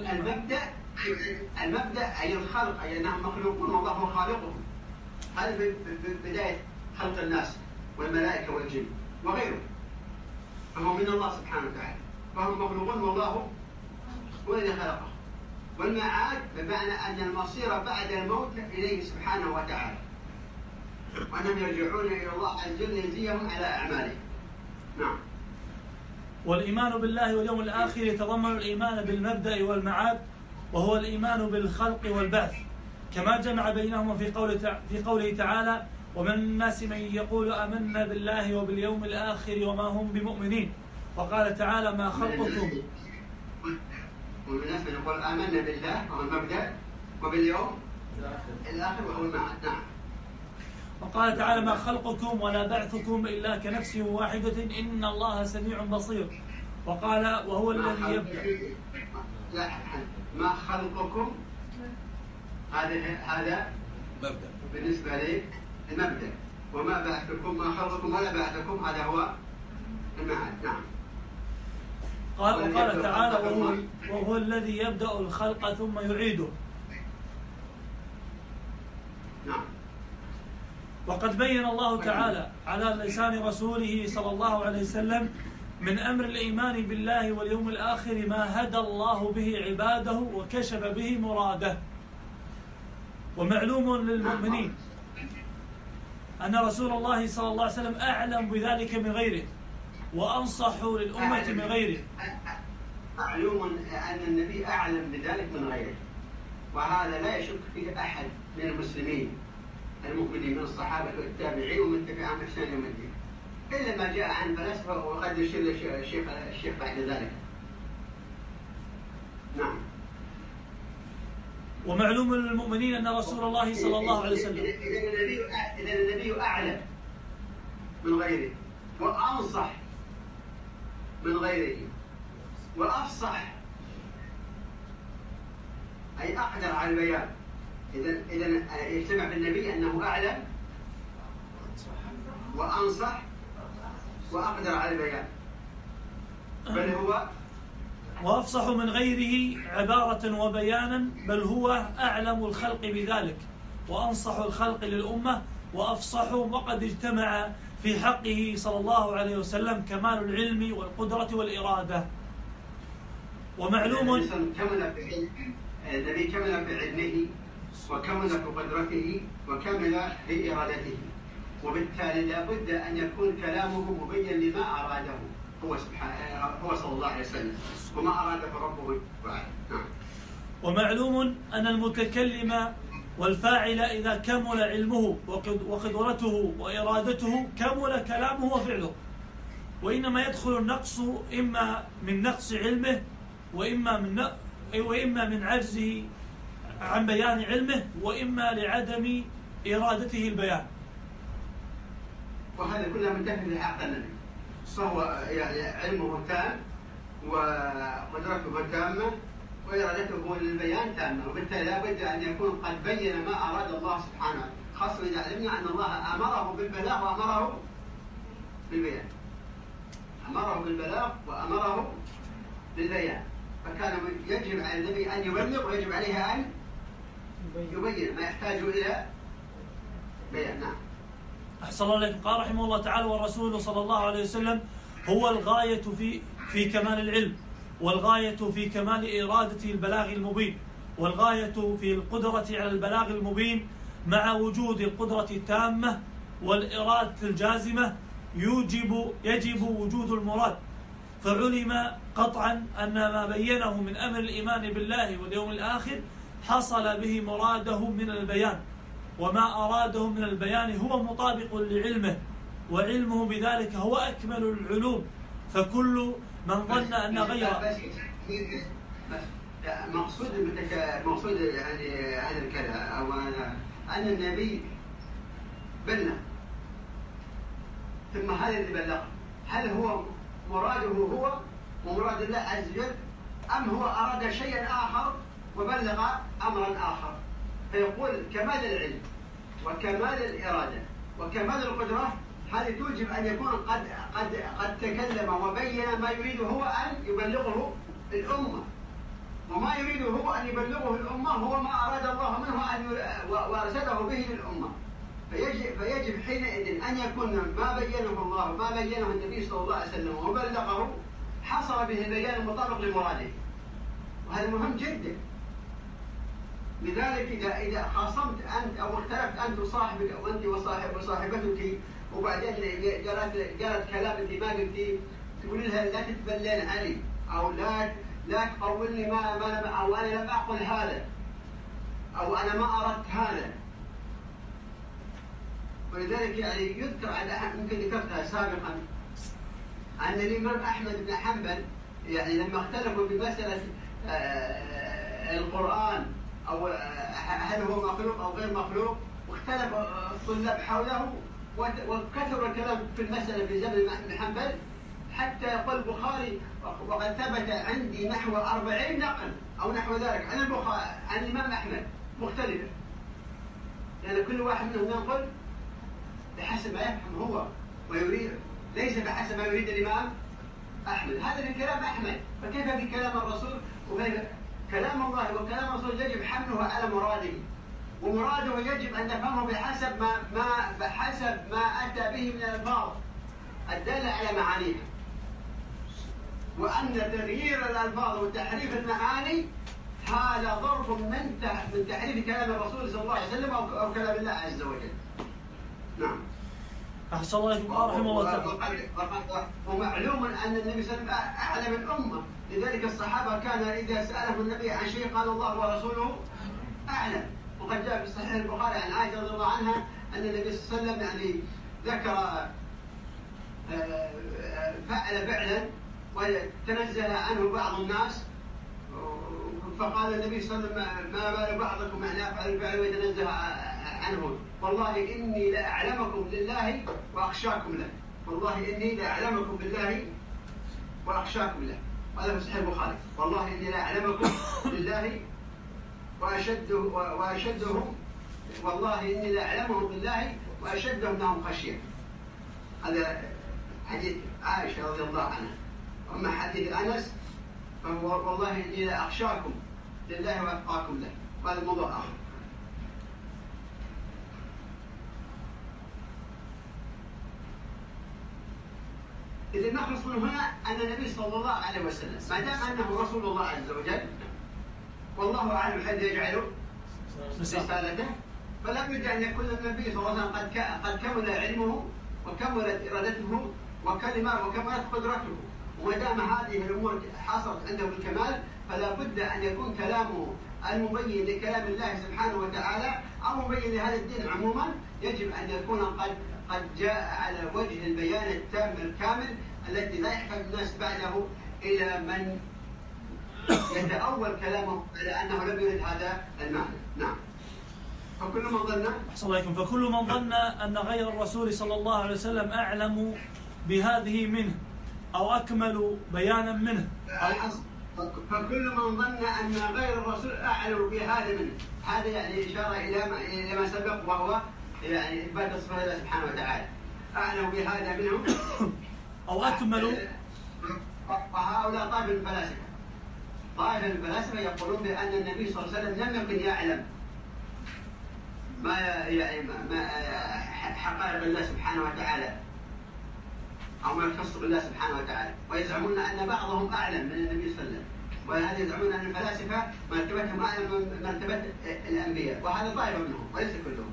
المبدأ أي الخلق، أي أنهم مخلوقون والله خالقهم. هذا بداية خلق الناس والملائكة والجن وغيره، فهم من الله سبحانه وتعالى، فهم مخلوقون والله هو الذي خلقهم. والمعاد بمعنى أن المصير بعد الموت إليه سبحانه وتعالى، وأنهم يرجعون إلى الله عز وجل يجزيهم على أعمالهم. نعم. والإيمان بالله واليوم الآخر يتضمن الإيمان بالمبدأ والمعاد، وهو الإيمان بالخلق والبعث، كما جمع بينهما في قوله تعالى: ومن الناس من يقول آمنا بالله وباليوم الآخر وما هم بمؤمنين، وقال تعالى: ما خلقكم. ومن الناس من يقول آمنا بالله وهو المبدأ، وباليوم الآخر وهو المعاد. نعم. وقال تعالى: ما خلقكم ولا بعثكم إلا كنفس واحدة إن الله سميع بصير. وقال: وهو الذي يبدأ. لا، ما خلقكم هذا مبدأ بالنسبة لي المبدأ، وما بعثكم، ما خلقكم ولا بعثكم هذا هو المعاد. نعم. وقال تعالى: وهو الذي يبدأ الخلق ثم يعيده. نعم. وقد بين الله تعالى على لسان رسوله صلى الله عليه وسلم من أمر الإيمان بالله واليوم الآخر ما هدى الله به عباده وكشف به مراده. ومعلوم للمؤمنين أن رسول الله صلى الله عليه وسلم أعلم بذلك من غيره، وأنصح للأمة من غيره. معلوم أن النبي أعلم بذلك من غيره، وهذا لا يشك فيه أحد من المسلمين المؤمنين من الصحابة والتابعين ومن تبعهم بإحسان يوم الدين، إلا ما جاء عن فلاسفة، وقد يشير الشيخ بعد ذلك. نعم. ومعلوم للمؤمنين أن رسول الله صلى الله عليه وسلم إذا النبي أعلم من غيره، وأنصح من غيره، وأفصح أي أقدر على البيان. إذا يجتمع بالنبي أنه أعلم وأنصح وأقدر على البيان، بل هو وأفصح من غيره عبارة وبيانا، بل هو أعلم الخلق بذلك وأنصح الخلق للأمة وأفصح، وقد اجتمع في حقه صلى الله عليه وسلم كمال العلم والقدرة والإرادة. ومعلوم النبي كمل في علمه وكمل في قدرته وكمل في إرادته، وبالتالي لا بد أن يكون كلامه مبين لما أراده هو صلى الله عليه وسلم وما أراده ربه تعالى. ومعلوم أن المتكلم والفاعل إذا كمل علمه وقدرته وإرادته كمل كلامه وفعله، وإنما يدخل النقص إما من نقص علمه وإما من عجزه عن بيان علمه، وإما لعدم إرادته البيان. وهذا كله منتهي لحق النبي، فهو يعني علمه تام وقدرته تامة وإرادته للبيان تامة، وبالتالي لا بد أن يكون قد بين ما أراد الله سبحانه، خاصة إذا علمنا أن الله أمره بالبلاغ وأمره بالبيان، أمره بالبلاغ وأمره بالبيان، فكان يجب على النبي أن يبلغ ويجب عليه أن يبين ما يحتاج إلى بيان. نعم. أحسن الله عليكم. قال رحمه الله تعالى: والرسول صلى الله عليه وسلم هو الغاية في كمال العلم، والغاية في كمال إرادة البلاغ المبين، والغاية في القدرة على البلاغ المبين، مع وجود القدرة التامة والإرادة الجازمة يجب وجود المراد، فعلم قطعا أن ما بينه من أمر الإيمان بالله واليوم الآخر حصل به مراده من البيان، وما أراده من البيان هو مطابق لعلمه، وعلمه بذلك هو أكمل العلوم، فكل من ظن أن غيره مقصود يعني هذا الكلام أو أن النبي بلغ، ثم هذا اللي بلغه هل هو مراده هو ومراد الله عز وجل، أم هو أراد شيئا آخر وبلغ أمرا آخر؟ فيقول كمال العلم وكمال الإرادة وكمال القدرة هذه توجب أن يكون قد تكلم وبين ما يريد هو أن يبلغه الأمة، وما يريد هو أن يبلغه الأمة هو ما أراد الله منه أن وأرسله به للأمة، فيجب حينئذ أن يكون ما بينه الله وما بينه النبي صلى الله عليه وسلم وبلغه حصل به البيان المطابق لمراده، وهذا مهم جدا. لذلك إذا خاصمت أنت أو اختلفت أنت وصاحبك أو أنت وصاحبتك وبعدين قالت كلام أنت ما قلتي، تقول لها لا تتبلين علي أو لا تقولني أو أنا لم أقل هذا أو أنا ما أردت هذا. ولذلك يعني يذكر على يمكن ذكرتها سابقا أن الإمام أحمد بن حنبل يعني لما اختلفوا في مسألة القرآن أو هل هو مخلوق أو غير مخلوق، واختلف الطلاب حوله وكثر الكلام في المسألة في زمن بن حنبل، حتى يقول البخاري وقد ثبت عندي نحو 40 نقل أو نحو ذلك عن البخاري عن الإمام أحمد مختلفة، يعني كل واحد منهم ينقل بحسب ما يفهم هو ويريد، ليس بحسب ما يريد الإمام أحمد. هذا في كلام أحمد، فكيف في كلام الرسول؟ وكيف كلام الله وكلام الرسول يجب حمله على مراده، ومراده يجب أن نفهمه بحسب ما أتى به من الألفاظ الدالة على معانيها، وأن تغيير الألفاظ وتحريف المعاني هذا ضرب من تحريف كلام الرسول صلى الله عليه وسلم أو كلام الله عز وجل. نعم. أحسن الله إليكم. رحمه الله تعالى. ومعلوم أن النبي صلى الله عليه وسلم أعلم الأمة، لذلك الصحابة كان إذا سأله النبي عن شيء قال الله ورسوله أعلم. وقد جاء في صحيح البخاري عن عائشة رضي الله عنها أن النبي صلى الله عليه وسلم يعني ذكر فعل فعلا وتنزه عنه بعض الناس، فقال النبي صلى الله عليه وسلم ما بال بعضكم أن يفعل الفعل ويتنزه عنه، والله إني لأعلمكم لله وأخشاكم له، والله إني لأعلمكم بالله وأخشاكم له. هذا في صحيح البخاري، والله إني لأعلمكم لله وأشدهم والله إني لأعلمهم بالله وأشدهم لهم خشية. حديث عائشة رضي الله عنها. أما حديث أنس فهو والله إني لأخشاكم لله وأتقاكم له، وهذا موضوع آخر. إذا نخلص من هنا أن النبي صلى الله عليه وسلم ما دام أنه رسول الله عز وجل والله أعلم حيث يجعل رسالته، فلا بد أن يكون النبي صلى الله عليه وسلم قد كمل علمه وكملت إرادته وكملت قدرته، وما دام هذه الأمور حصلت عنده بالكمال فلا بد أن يكون كلامه المبين لكلام الله سبحانه وتعالى أو مبين لهذا الدين عموما يجب أن يكون قد جاء على وجه البيان التام الكامل التي لا يحتاج الناس بعده إلى من يتأول كلامه على أنه لم يرد هذا المعنى. نعم. فكل من ظن أحسن الله عليكم. فكل من ظن أن غير الرسول صلى الله عليه وسلم أعلم بهذه منه أو أكمل بيانا منه فكل من ظن أن غير الرسول أعلم بهذا منه، هذا يعني إشارة إلى ما سبق وهو يعني إثبات صفات الله سبحانه وتعالى. أعلم بهذا منه أو أكمل. وهؤلاء طائفة الفلاسفة. طائفة الفلاسفة يقولون بأن النبي صلى الله عليه وسلم لم يكن يعلم ما حقائق الله سبحانه وتعالى أو ما يخص بالله سبحانه وتعالى، ويزعمون أن بعضهم أعلم من النبي صلى الله عليه وسلم، وهذا يزعمون أن الفلاسفة مرتبتهم أعلى من مرتبة الأنبياء، وهذا طائفة منهم وليس كلهم.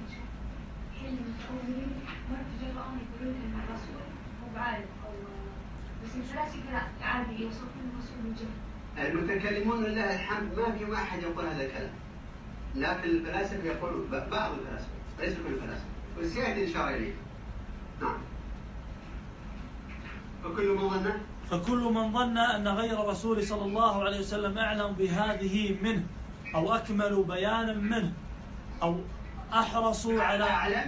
ما تجرؤون يقولون ان الرسول مو بعالم او بس الفلاسفه لا عادي يوصفون الرسول بالجهل. المتكلمون لله الحمد ما فيهم احد يقول هذا الكلام، لكن الفلاسفه يقولون بعض الفلاسفه ليس كل الفلاسفه، وسياتي الاشاره اليه. نعم. فكل من ظن ان غير الرسول صلى الله عليه وسلم اعلم بهذه منه او اكمل بيانا منه او احرصوا على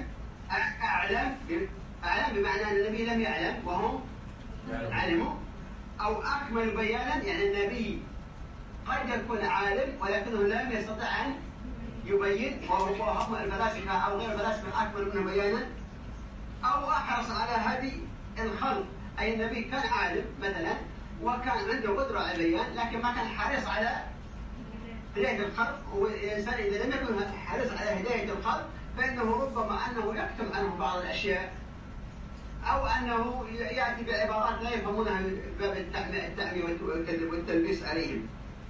أعلم بمعنى أن النبي لم يعلم وهم علموا، أو أكمل بيانا يعني النبي قد يكون عالم ولكنه لم يستطع أن يبين، وهم الفلاسفة أو غير الفلاسفة أكمل منه بيانا، أو أحرص على هدي الخلق، أي النبي كان عالم مثلا وكان عنده قدرة على البيان لكن ما كان حريص على هداية الخلق، والإنسان إذا لم يكن حريص على هداية الخلق فإنه ربما أنه يكتم عنه بعض الأشياء أو أنه يأتي بعبارات لا يفهمونها من باب التعمية والتلبيس عليهم،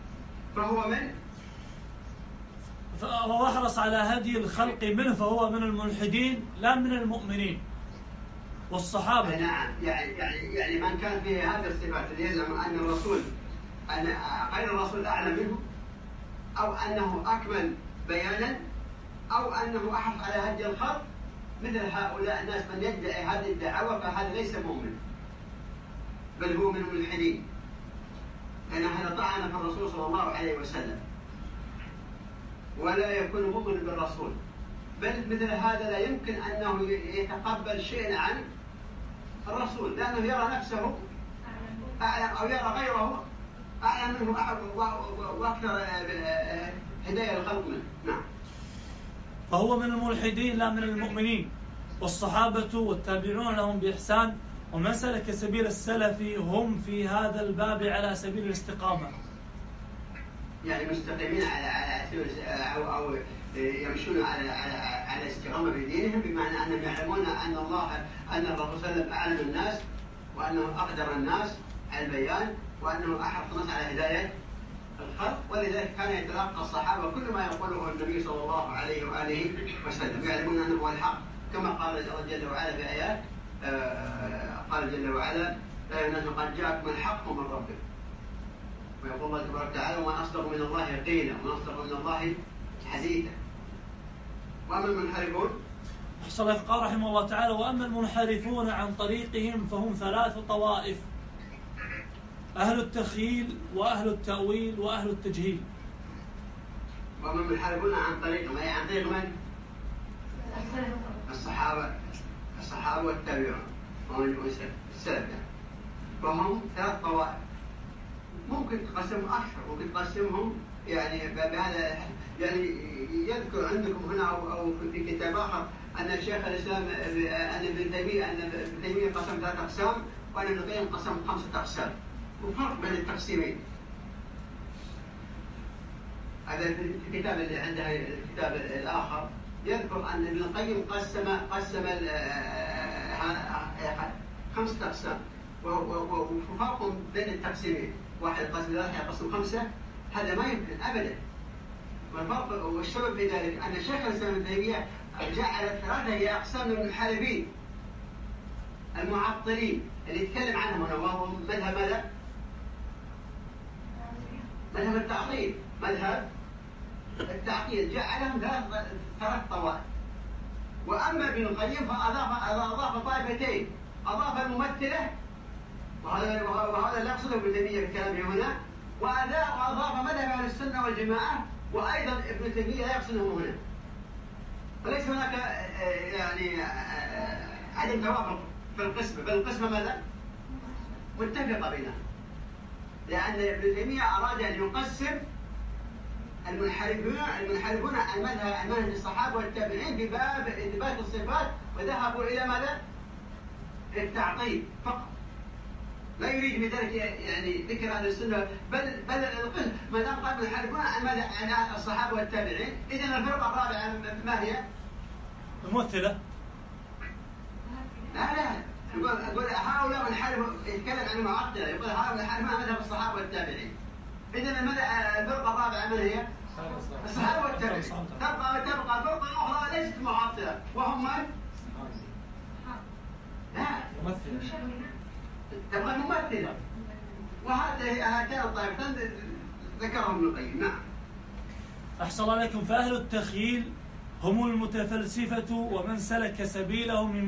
فهو أحرص على هدي الخلق منه، فهو من الملحدين لا من المؤمنين والصحابة. نعم. يعني من كان فيه هذه الصفات اللي يزعم أن الرسول أن غير الرسول أعلم منه أو أنه أكمل بيانا أو أنه أحرص على هدي الخلق، مثل هؤلاء الناس من يدعي هذه الدعوة فهذا ليس مؤمن بل هو من الملحدين، لأن هذا طعن في الرسول صلى الله عليه وسلم ولا يكون مؤمن بالرسول، بل مثل هذا لا يمكن أنه يتقبل شيئا عن الرسول لأنه يرى نفسه أعلم أو يرى غيره أعلم منه وأكثر هداية الخلق منه. نعم. فهو من الملحدين لا من المؤمنين والصحابة والتابعون لهم بإحسان ومن سلك سبيل السلف هم في هذا الباب على سبيل الاستقامة، يعني مستقيمين أو يمشون على استقامة في دينهم، بمعنى أنهم يعلمون أن الرسول صلى الله عليه وسلم أعلم الناس وأنه أقدر الناس على البيان وأنه أحرص الناس على هداية الخلق، ولذلك كان يتلقى الصحابة كل ما يقوله النبي صلى الله عليه وآله وسلم، يعلمون أنه هو الحق، كما قال الله جل وعلا في آيات قال جل وعلا لا ينزل قد جاءكم الحق من ربكم، ويقول الله تبارك وتعالى وما أصدق من الله قيلا وما أصدق من الله حديثا. وأما المنحرفون قال رحمه الله تعالى وأما المنحرفون عن طريقهم فهم 3 طوائف: أهل التخيل وأهل التأويل وأهل التجهيل. وأما المنحرفون عن طريقهم أي عن طريق من؟ الصحابة والتابعون ومن السلف، فهم 3 طوائف، ممكن تقسمهم أكثر، ممكن تقسمهم يعني بهذا يعني يذكر عندكم هنا أو في كتاب آخر أن شيخ الإسلام أن ابن تيمية قسم 3 أقسام وأن ابن القيم قسم 5 أقسام، وفرق بين التقسيمين. هذا في الكتاب اللي عنده الكتاب الآخر يذكر أن ابن القيم قسم 5 أقسام، وفرق بين التقسيمين، واحد قسم 3 قسم 5، هذا ما يمكن أبدا. والفرق والسبب في ذلك أن شيخ الإسلام ابن تيمية جعل 3 هي أقسام من المحاربين المعطلين اللي يتكلم عنهم هنا، وهو مذهب ماذا؟ مذهب التعطيل، مذهب التعطيل جعلهم 3 طوائف. وأما ابن القيم فأضاف طائفتين، أضاف الممثلة وهذا اللي يقصده ابن تيمية بكلامه هنا، وأضاف مذهب أهل السنة والجماعة، وأيضا ابن تيمية لا يقصده هنا. فليس هناك يعني عدم توافق في القسمة، بل القسمة ماذا؟ متفقة بينهم، لأن ابن تيمية أراد أن يقسم المنحرفون عن منهج الصحابة والتابعين في باب إثبات الصفات، وذهبوا إلى ماذا؟ التعطيل فقط. لا يريد بذلك يعني ذكر أهل السنة، بل القسم ما دام قال المنحرفون عن الصحابة والتابعين، إذن الفرقة الرابعة ما هي؟ الممثلة. لا يقول هؤلاء منحرفون، يتكلم عن المعطلة، يقول هؤلاء منحرفون عن مذهب الصحابة والتابعين. إذن الفرقة الرابعة من هي؟ الصحابة والتابعين. تبقى فرقة أخرى ليست معطلة، وهم من؟ لا، تبقى ممثلة. وهاتان الطائفتان ذكرهم ابن القيم. نعم. أحسن عليكم. فأهل التخييل هم المتفلسفة ومن سلك سبيله من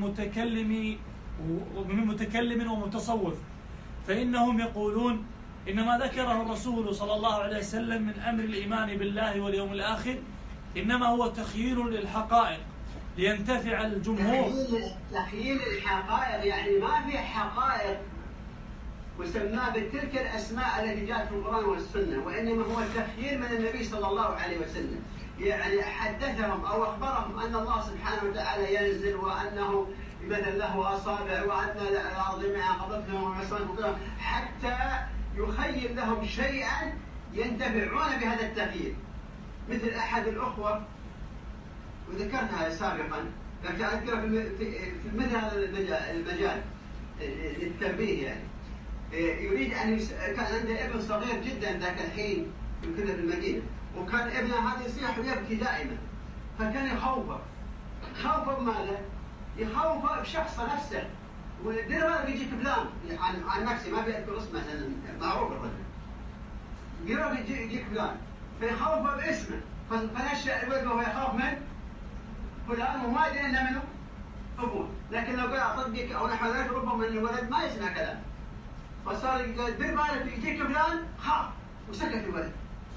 متكلم ومتصوف، فإنهم يقولون إن ما ذكره الرسول صلى الله عليه وسلم من أمر الإيمان بالله واليوم الآخر إنما هو تخييل للحقائق لينتفع الجمهور. تخييل الحقائق يعني ما في حقائق وسماه بتلك الأسماء التي جاءت في القرآن والسنة، وإنما هو تخييل من النبي صلى الله عليه وسلم. يعني حدثهم أو أخبرهم أن الله سبحانه وتعالى ينزل، وأنه مثلا له أصابع، وأن الأرض جميعا قبضتهم والسماء فوقهم، حتى يخيل لهم شيئا ينتفعون بهذا التخييل. مثل أحد الأخوة وذكرتها سابقا، لكن أذكر في مثل هذا المجال للتنبيه، يعني يريد أن كان عنده ابن صغير جدا ذاك الحين يمكن في المدينة، وكان ابنه هذا يصيح ويبكي دائما، فكان يخوفه بماذا؟ يخوفه بشخص نفسه، ودير بالك يجيك فلان عن نفسي ما بيذكر اسمه مثلا معروف الرجل، قرب يجيك فلان فيخوفه باسمه، فنشأ الولد وهو يخاف من فلان وما يدري انه منه ابوه، لكن لو قال اصدقك او نحو ذلك ربما ان الولد ما يسمع كلام، فصار يقول دير بالك يجيك فلان خاف، وسكت الولد.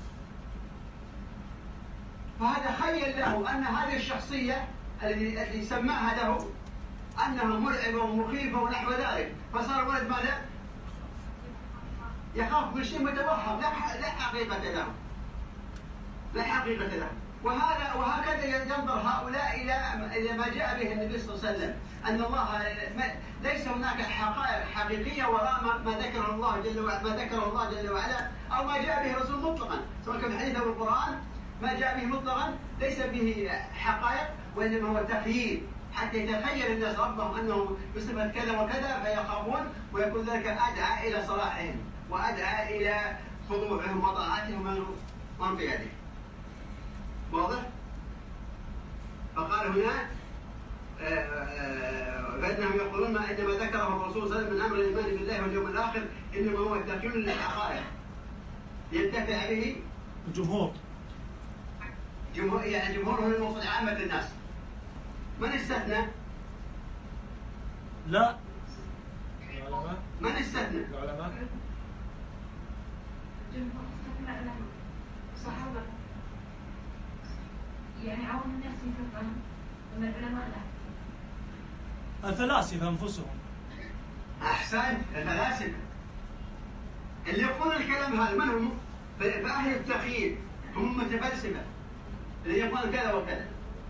فهذا خيل له ان هذه الشخصيه الذي سماها له انها مرعبه ومخيفه ونحو ذلك، فصار الولد ماذا؟ يخاف من شيء متوهم لا حقيقه له، لا حقيقه له. وهكذا ينظر هؤلاء الى ما جاء به النبي صلى الله عليه وسلم، ان الله ليس هناك حقائق حقيقيه وراء ما ذكره الله جل وعلا او ما جاء به الرسول مطلقا، سواء كان الحديث او القران، ما جاء به مطلقا ليس به حقائق، وانما هو تخييل حتى يتخيل الناس ربهم انه بصفه كذا وكذا فيخافون، ويكون ذلك ادعى الى صلاحهم وادعى الى خضوعهم وطاعتهم من قيادهم. واضح؟ فقال هنا فإنهم يقولون ما إنما ذكره الرسول صلى الله عليه وسلم من أمر الإيمان بالله واليوم الآخر إنما هو التخييل للحقائق ينتفع به الجمهور. يعني جمهور هو المقصود عامة الناس. من استثنى؟ لا. العلماء. من استثنى؟ العلماء. الجمهور استثنى العلماء. الصحابة. يعني عوام الناس يفهمون، أما العلماء لا. الفلاسفة أنفسهم. أحسنت، الفلاسفة اللي يقولون الكلام هذا من هم؟ فأهل التخييل هم متفلسفة اللي يقولون كذا وكذا.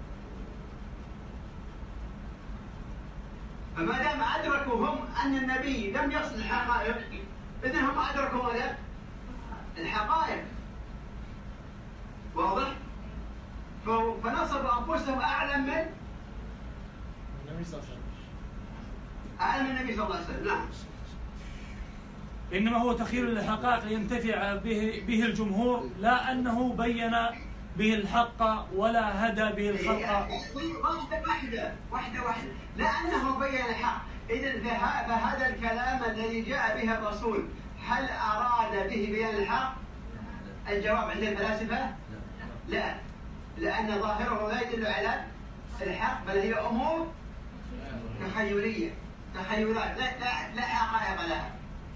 فما دام أدركوا هم أن النبي لم يصل الحقائق، إذن هم أدركوا ماذا؟ الحقائق. واضح؟ فنصبوا أنفسهم أعلم من النبي صلى الله عليه وسلم. أعلم من النبي صلى الله عليه وسلم. نعم. إنما هو تخيل للحقائق لينتفع به الجمهور، لا أنه بين به الحق ولا هدى به الخلق. واحدة لأنه بين الحق. إذن فهذا الكلام الذي جاء به الرسول هل أراد به بيان الحق؟ الجواب عند الفلاسفة لا، لأن ظاهره لا يدل على الحق، بل هي أمور تخيلية، تخيلات لا حقائق لها.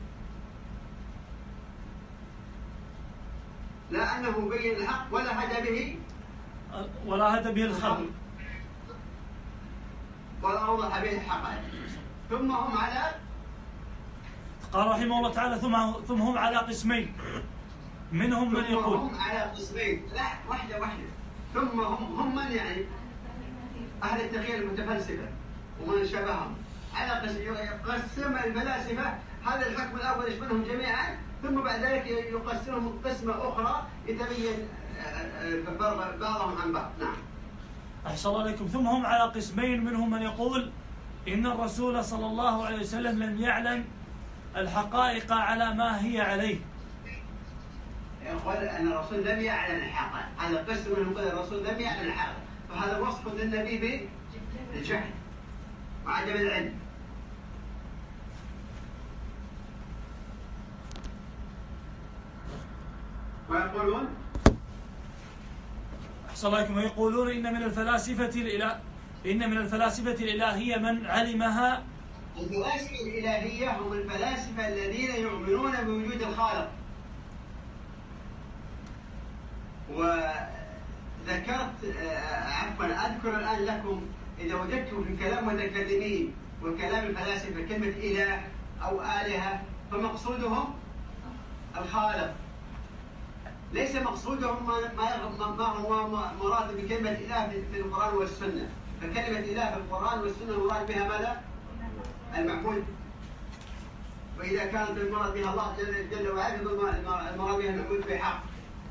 لا أنه بين الحق ولا هدى به الخلق ولا أوضح به الحقائق. ثم هم على، قال رحمه الله تعالى ثم هم على قسمين، منهم من يقول هم على قسمين. لا، واحدة ثم هم من يعني أهل التخيل المتفلسفة ومن شبههم على قسم. يقسم الفلاسفة هذا الحكم الأول يشملهم جميعا، ثم بعد ذلك يقسمهم قسمة أخرى يتبين بعضهم عن بعض. نعم. أحسن الله عليكم. ثم هم على قسمين، منهم من يقول إن الرسول صلى الله عليه وسلم لم يعلم الحقائق على ما هي عليه. يقول أن الرسول لم يعلم الحقائق، هذا قسم منهم يقول الرسول لم يعلم الحقائق، فهذا وصف للنبي بالجهل وعدم العلم. ويقولون أحسن الله عليكم. ويقولون إن من الفلاسفة الإلهية من علمها. الفلاسفة الإلهية هم الفلاسفة الذين يؤمنون بوجود الخالق. وذكرت أذكر الآن لكم إذا وجدتم في كلام المتكلمين وكلام الفلاسفة كلمة إله أو آلهة فمقصودهم الخالق، ليس مقصودهم ما هو مراد بكلمة إله في القرآن والسنة. فكلمة إله في القرآن والسنة مراد بها ماذا؟ المعبود. وإذا كانت المراد بها الله جل وعلا المراد بها المعبود بحق.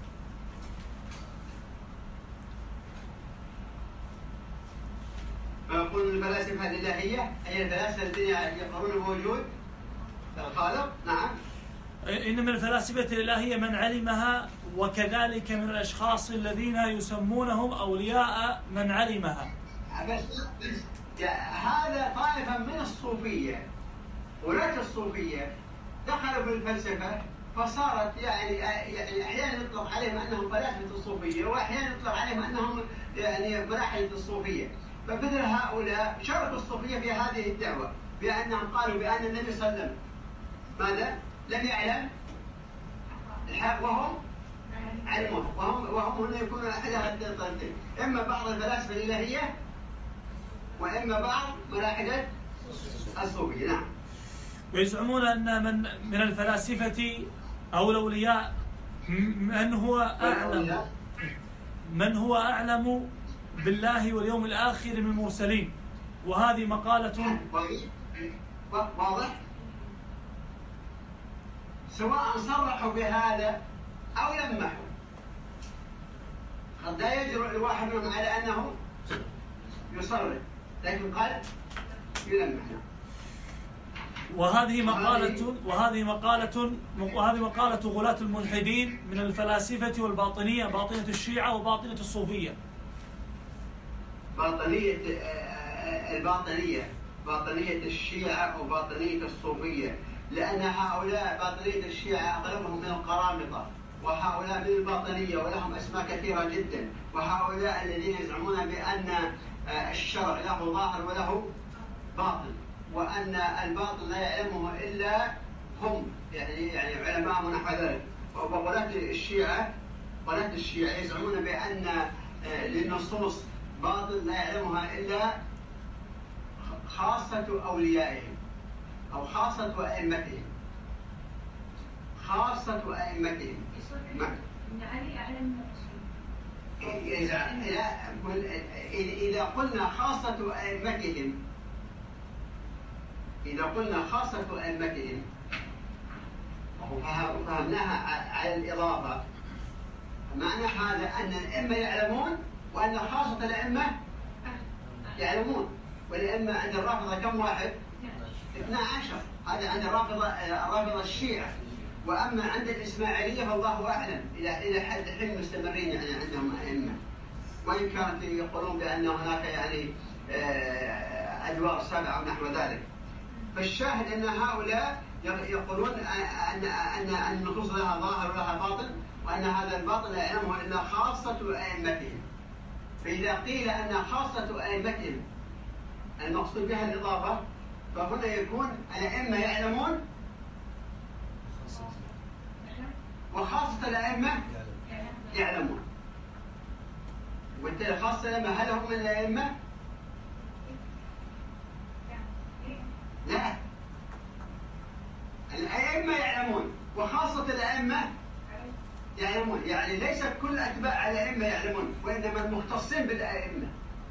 فيقول الفلاسفة الإلهية أي الفلاسفة الذين يقرون بوجود الخالق. نعم. إن من الفلاسفة الإلهية من علمها، وكذلك من الأشخاص الذين يسمونهم أولياء من علمها. بس هذا طائفة من الصوفية، ولاة الصوفية دخلوا في الفلسفة فصارت يعني أحيانا يطلق عليهم أنهم فلاسفة الصوفية، وأحيانا يطلق عليهم أنهم يعني ملاحدة الصوفية. فمثل هؤلاء شاركوا الصوفية في هذه الدعوة بأنهم قالوا بأن النبي صلى الله عليه وسلم ماذا؟ لم يعلم الحق وهم علموه، وهم هنا يكونون أحد هذين الطريقين، إما بعض الفلاسفة الإلهية وإما بعض ملاحدة الصوفية. نعم. ويزعمون أن من الفلاسفة أو الأولياء من هو أعلم بالله واليوم الآخر من المرسلين، وهذه مقالة واضح، سواء صرحوا بهذا أو لمحوا. قد لا يجرؤ الواحد منهم على أنه يصرح، لكن قال يلمح. وهذه مقالة غلاة الملحدين من الفلاسفة والباطنية، باطنية الشيعة وباطنية الصوفية. باطنية الشيعة وباطنية الصوفية، لأن هؤلاء باطنية الشيعة أغلبهم من القرامطة، وهؤلاء من الباطنية ولهم أسماء كثيرة جدا. وهؤلاء الذين يزعمون بأن الشرع له ظاهر وله باطن، وأن الباطن لا يعلمه إلا هم، يعني علماء نحو ذلك. وغلاة الشيعة يزعمون بأن للنصوص باطن لا يعلمها إلا خاصة أوليائهم أو خاصة أئمتهم. إن علي أعلم إذا قلنا خاصة أئمتهم، إذا قلنا خاصة أئمتهم وفهمناها على الإضافة، معنى هذا أن الأئمة يعلمون وأن خاصة الأئمة يعلمون. والأئمة عند الرافضة كم واحد؟ 12. هذا عند الرافضة الشيعة. وأما عند الإسماعيلية فالله أعلم إلى حد الحين مستمرين يعني عندهم أئمة، وإن كانت يقولون بأن هناك يعني أدوار 7 ونحو ذلك. فالشاهد أن هؤلاء يقولون أن النصوص لها ظاهر ولها باطن، وأن هذا الباطن لا يعلمه إلا خاصة أئمتهم. فإذا قيل أن خاصة أئمتهم المقصود بها الإضافة، فهنا يكون الأئمة يعلمون وخاصة الأئمة يعلمون. وبالتالي خاصة الأئمة هل هم من الأئمة؟ لا، الأئمة يعلمون وخاصة الأئمة يعلمون، يعني ليس كل أتباع الأئمة يعلمون، وإنما المختصين بالأئمة.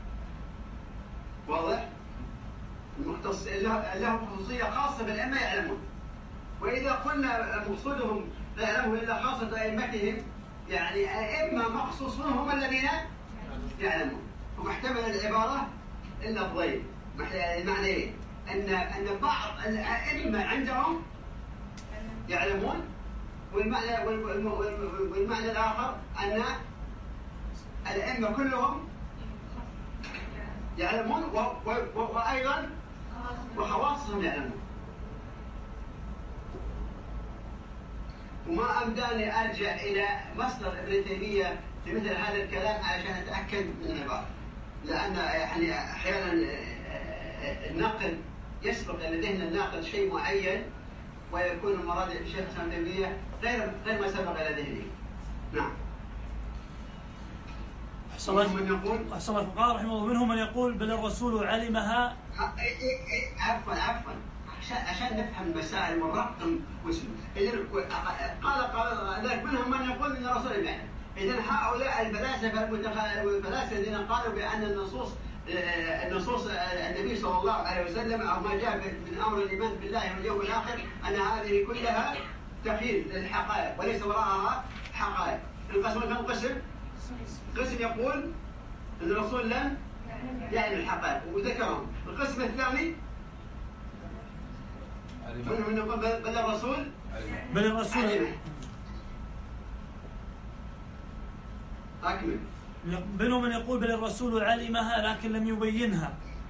واضح؟ المختص له خصوصية خاصة بالأئمة يعلمون. وإذا قلنا مقصودهم لا يعلمه إلا خاصة أئمتهم، يعني أئمة مخصوصون هم الذين يعلمون. ومحتمل العبارة اللفظين، المعنى إيه؟ أن بعض الأئمة عندهم يعلمون، والمعنى الآخر أن الأئمة كلهم يعلمون وأيضا وخواصهم يعلمون. وما أمداني أرجع إلى مصدر ابن تيمية لمثل هذا الكلام عشان أتأكد من العبارة، لأن يعني أحيانا النقل يسبق إلى ذهن الناقل شيء معين، ويكون المراد الشيخ ابن تيمية غير ما سبق إلى ذهنه. نعم. أحسن الله قال رحمه الله: منهم من يقول بل الرسول علمها. عفوا عشان نفهم المسائل والرقم قال ذلك منهم من يقول ان الرسول يعلم. اذا هؤلاء الفلاسفه الذين قالوا بان النصوص النبي صلى الله عليه وسلم او ما جاء من امر الايمان بالله واليوم الاخر ان هذه كلها تخيل للحقائق وليس وراءها حقائق. القسم كم قسم؟ قسم يقول ان الرسول لم يعلم الحقائق وذكرهم. القسم الثاني منهم من يقول بل الرسول أكمل. منهم من يقول بل الرسول علمها لكن لم يبينها.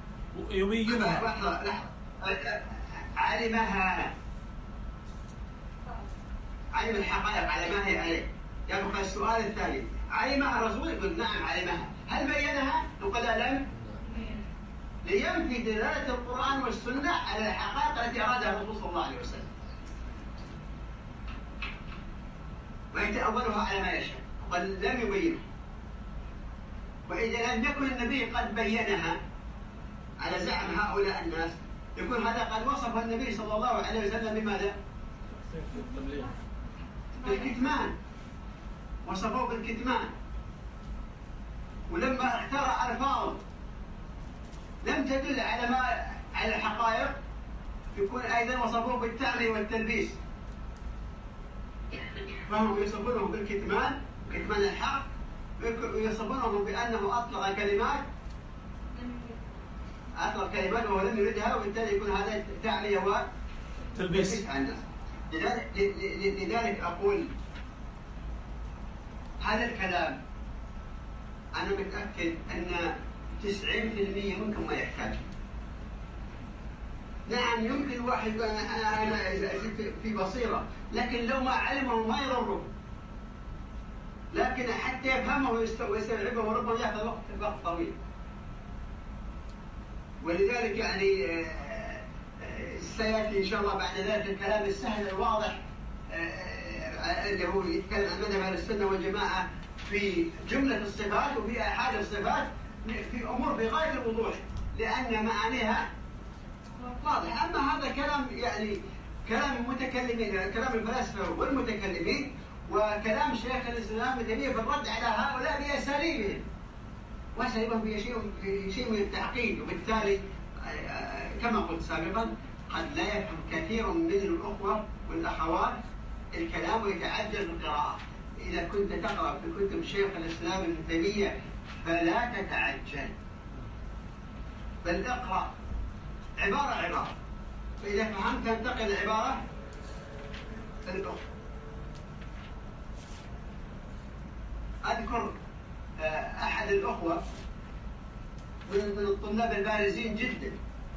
علم الحقائق على ما هي عليه. يبقى السؤال الثاني: علمها الرسول؟ يقول نعم علمها. هل بينها؟ نقول لم، لينفي دلالة القرآن والسنة على الحقائق التي أرادها الرسول صلى الله عليه وسلم، ويتأولها على ما يشاء. قال لم يبينها. وإذا لم يكن النبي قد بينها على زعم هؤلاء الناس، يكون هذا قد وصف النبي صلى الله عليه وسلم بماذا؟ بالكتمان. وصفوه بالكتمان. ولما اخترع ألفاظ لم تدل على الحقائق، يكون أيضا وصفوه بالتعمية والتلبيس. فهم يصفونه بالكتمان، كتمان الحق، ويصفونه بأنه أطلق كلمات وهو لم يردها، وبالتالي يكون هذا تعمية وتلبيس على الناس. لذلك أقول هذا الكلام أنا متأكد أن 90% منكم ما يحتاج. نعم يمكن واحد أنا في بصيرة، لكن لو ما علمه ما يضره، لكن حتى يفهمه ويستوعبه وربما يأخذ وقت طويل. ولذلك يعني سيأتي إن شاء الله بعد ذلك الكلام السهل الواضح اللي هو يتكلم عن مذهب أهل السنة والجماعة في جملة الصفات وفي أحد الصفات في أمور بغاية الوضوح، لأن معانيها واضح. أما هذا كلام يعني كلام المتكلمين، كلام الفلاسفة والمتكلمين، وكلام شيخ الإسلام ابن تيمية في الرد على هؤلاء بأساليبهم، وأساليبهم في شيء من التعقيد، وبالتالي كما قلت سابقا قد لا يفهم كثير من الأخوة والأخوات الكلام ويتعجل في القراءة. إذا كنت تقرأ في كتب شيخ الإسلام ابن تيمية فلا تتعجل، بل اقرأ عبارة عبارة، فإذا فهمت تنتقل العبارة الأخرى. أذكر أحد الأخوة من الطلاب البارزين جدا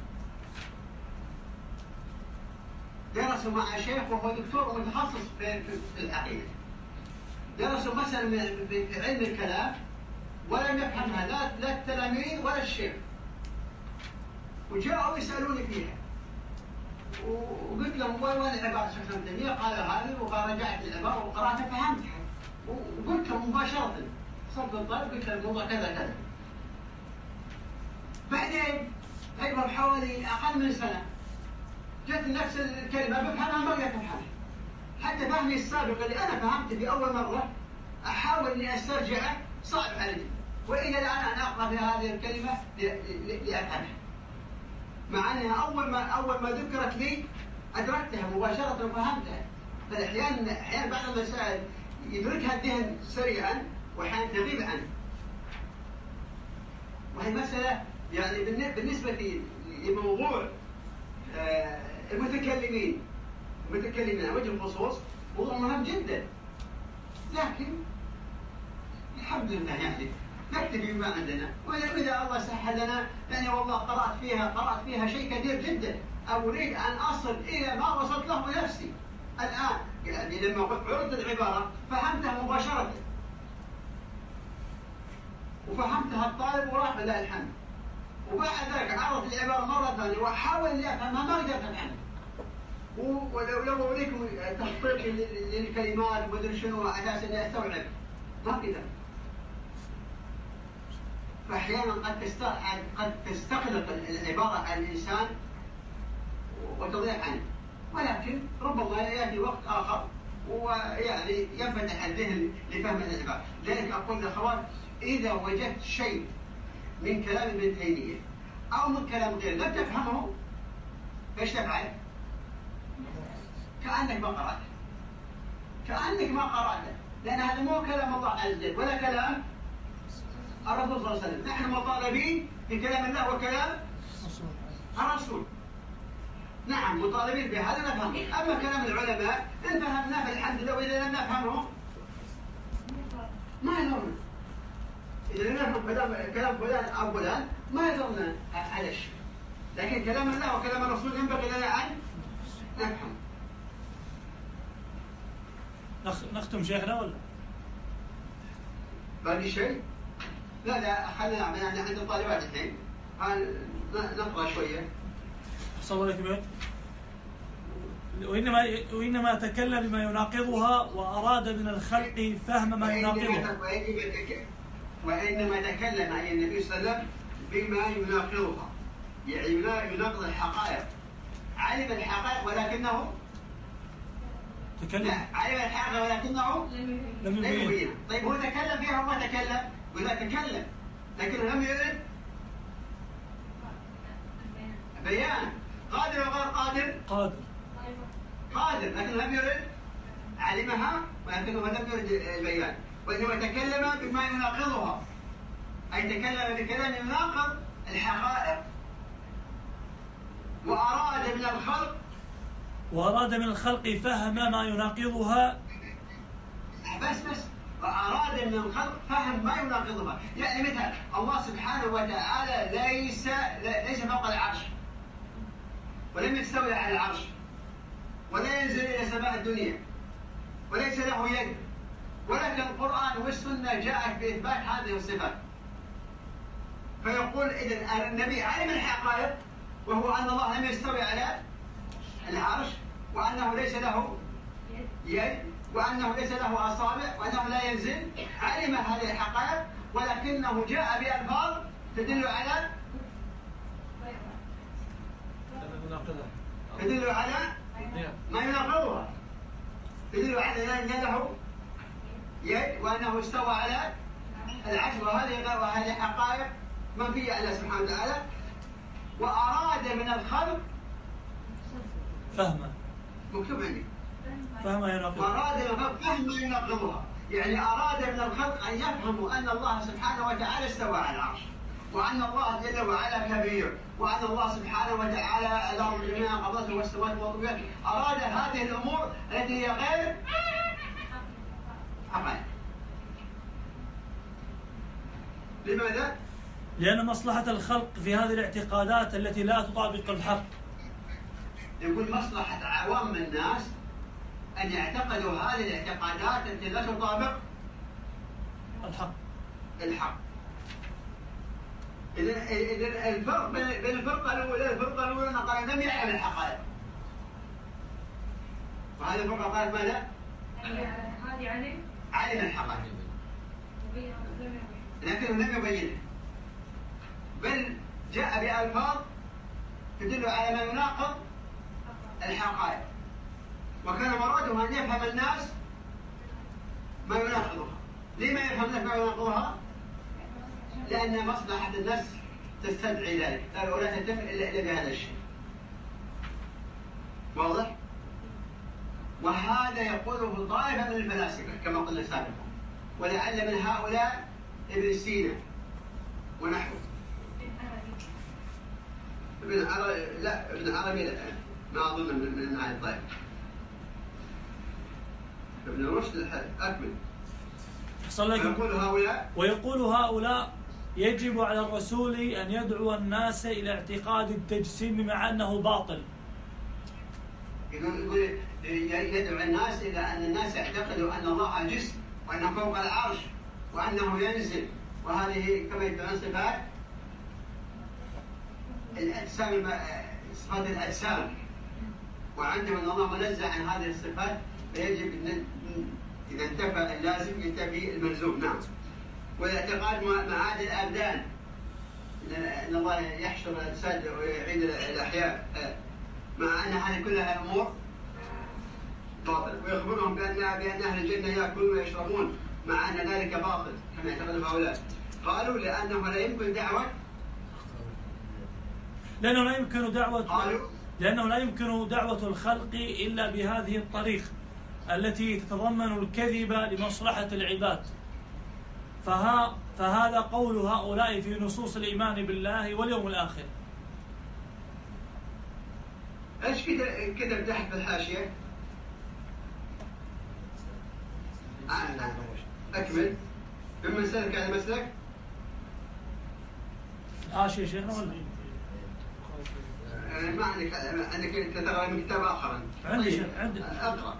درسوا مع شيخ وهو دكتور متخصص في العقيدة، درسوا مثلا في علم الكلام ولم يفهمها لا التلاميذ ولا الشيخ، وجاءوا يسألوني فيها، وقلت لهم وين العبارة شيخ ابن تيمية؟ قال هذه، ورجعت العبارة وقرأتها فهمتها، وقلت لهم مباشرة صرت الطالب قلت لهم الموضوع كذا كذا. بعدين عبر حوالي أقل من سنة جت نفس الكلمة بفهمها ما قدرت أفهمها، حتى فهمي السابق اللي أنا فهمته في أول مرة أحاول إني أسترجعه صعب علي، وإلى الآن أنا أقرأ في هذه الكلمة لأفهمها، مع أنها أول ما ذكرت لي أدركتها مباشرة وفهمتها. فأحيانا بعض المسائل يدركها الذهن سريعا وأحيانا تغيب عنه. وهي مسألة يعني بالنسبة لموضوع المتكلمين على وجه الخصوص موضوع مهم جدا، لكن الحمد لله يعني نكتفي بما عندنا، وإذا الله سهل لنا يعني والله قرأت فيها شيء كثير جدا، أريد أن أصل إلى ما وصلت له نفسي الآن. يعني لما عرضت العبارة فهمتها مباشرة وفهمتها الطالب وراح لله الحمد، وبعد ذلك عرضت العبارة مرة ثانية وأحاول أني أفهمها ما قدرت أفهمها. ولو أريكم تحقيق للكلمات ومدري شنو على أساس إني أستوعب ما قدرت. فأحيانا قد تستغلق العبارة على الإنسان وتضيع عنه، ولكن ربما يأتي وقت آخر ويعني ينفتح الذهن لفهم العبارة. لذلك أقول للأخوات إذا وجدت شيء من كلام ابن تيمية أو من كلام غير لم تفهمه فإيش تفعل؟ كأنك ما قرأته، لأن هذا مو كلام الله عز وجل ولا كلام الرسول صلى الله عليه وسلم. نحن مطالبين بكلام الله وكلام الرسول، نعم مطالبين بهذا نفهمه. أما كلام العلماء إن فهمناه فالحمد لله، وإذا لم نفهمه ما يضرنا. إذا لم نفهم كلام فلان أو فلان ما يضرنا على الشيء، لكن كلام الله وكلام الرسول ينبغي لنا أن نفهم. نختم شيخنا ولا؟ باقي شيء؟ لا خلينا يعني عند الطالبات الحين نقرأ شوية. أحسن الله عليكم. وإنما تكلم بما يناقضها وأراد من الخلق فهم ما يناقضها. وإنما تكلم عن النبي صلى الله عليه وسلم بما يناقضها، يعني يناقض الحقائق. علم الحقائق ولكنه تكلم. علم الحقائق ولكنه لم يبينها. طيب هو تكلم فيها وما تكلم؟ وإذا تكلم لكنه لم يرد بيان. قادر وغير قادر؟ قادر لكنه لم يرد علمها ولكنه لم يرد البيان. وإنما تكلم بما يناقضها، أي تكلم بكلام يناقض الحقائق. وأراد من الخلق فهم ما يناقضها. بس وأراد من الخلق فهم ما يناقضها. يعني مثلا الله سبحانه وتعالى ليس فوق العرش، ولم يستولي على العرش، ولا ينزل إلى سماء الدنيا، وليس له يد، ولكن القرآن والسنة جاءت بإثبات هذه الصفات. فيقول إذن النبي علم الحقائق، وهو أن الله لم يستوي على العرش، وأنه ليس له يد، وأنه ليس له أصابع، وأنه لا ينزل. علم هذه الحقائق ولكنه جاء بألفاظ تدل على ما يناقضها، تدل على أن له يد وأنه استوى على العرش، وهذه حقائق منفية على سبحانه وتعالى. وأراد من الخلق فهمه مكتوب عندي فهمه يناقض. وأراد من الخلق فهما يناقضها، يعني أراد من الخلق أن يفهموا أن الله سبحانه وتعالى استوى على العرش، وأن الله جل وعلا كبير، وأن الله سبحانه وتعالى الأرض جميعا قبضته والسماوات مطويات. أراد هذه الأمور التي هي غير حقائق. لماذا؟ لأن مصلحة الخلق في هذه الاعتقادات التي لا تطابق الحق. يقول مصلحة عوام الناس أن يعتقدوا هذه الاعتقادات التي لا تطابق الحق. إذا الفرق بين الفرقة الأولى أن قال لم يعلم الحقائق، وهذه الفرقة قالت ماذا؟ هذه علم الحقائق لكنه لم يبينها، بل جاء بألفاظ تدل على ما يناقض الحقائق، وكان مراده أن يفهم الناس ما يناقضها. لما يفهم الناس ما يناقضها؟ لأن مصلحة الناس تستدعي ذلك، ولا تتم إلا بهذا الشيء. واضح؟ وهذا يقوله طائفة من الفلاسفة كما قلنا سابقا، ولعل من هؤلاء ابن سينا ونحوه. ابن عربي لا، ما أظن من هذه الطائفة. ابن رشد أكمل. ويقول هؤلاء يجب على الرسول أن يدعو الناس إلى اعتقاد التجسيم مع أنه باطل. يقول يدعو الناس إلى أن الناس يعتقدوا أن الله جسم، وأنه فوق العرش، وأنه ينزل، وهذه كما يدعون صفات الأجسام، صفات الأجسام، وعندهم أن الله منزه عن هذه الصفات، فيجب أن إذا انتفى اللازم ينتفي الملزوم. نعم. والاعتقاد معاد الأبدان، أن الله يحشر الأجساد ويعيد الأحياء، مع أن هذه كلها أمور باطل. ويخبرهم بأن أهل الجنة يأكلون ويشربون، مع أن ذلك باطل كما يعتقد هؤلاء. قالوا لأنه لا يمكن دعوة لأنه لا يمكن دعوة الخلق إلا بهذه الطريق التي تتضمن الكذب لمصلحة العباد. فهذا قول هؤلاء في نصوص الإيمان بالله واليوم الآخر. ايش كتب تحت في الحاشية؟ أكمل. ممن سلك على مسلك؟ حاشية شيخنا ولا؟ ما عندك تقرأ من كتاب آخر. عندي شيخ عندي. أقرأ.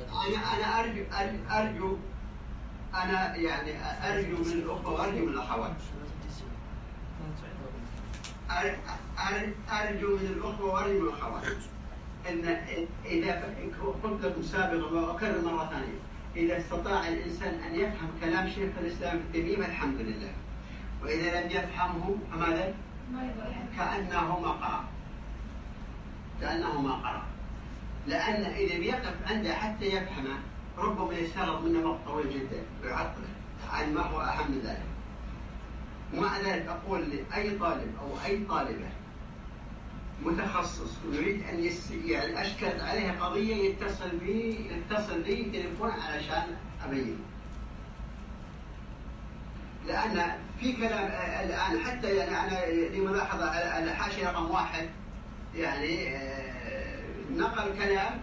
أنا أرجو من الأخوة وأرجو من الأخوات. أرجو من الأخوة وأرجو من الأخوات أن إذا قلت لكم سابقا وأكرر مرة ثانية، إذا استطاع الإنسان أن يفهم كلام شيخ الإسلام ابن تيمية الحمد لله، وإذا لم يفهمه فماذا؟ كأنه ما قرأ. لأن إذا بيقف عنده حتى يفهمه ربما يستغرق منه وقت طويل جدا ويعطله عن ما هو أهم من ذلك. ومع ذلك أقول لأي طالب أو أي طالبة متخصص ويريد أن أشكلت عليه قضية يتصل لي تليفون علشان أبين. لأن في كلام الآن حتى أنا لي ملاحظة على حاشية رقم 1 نقل كلام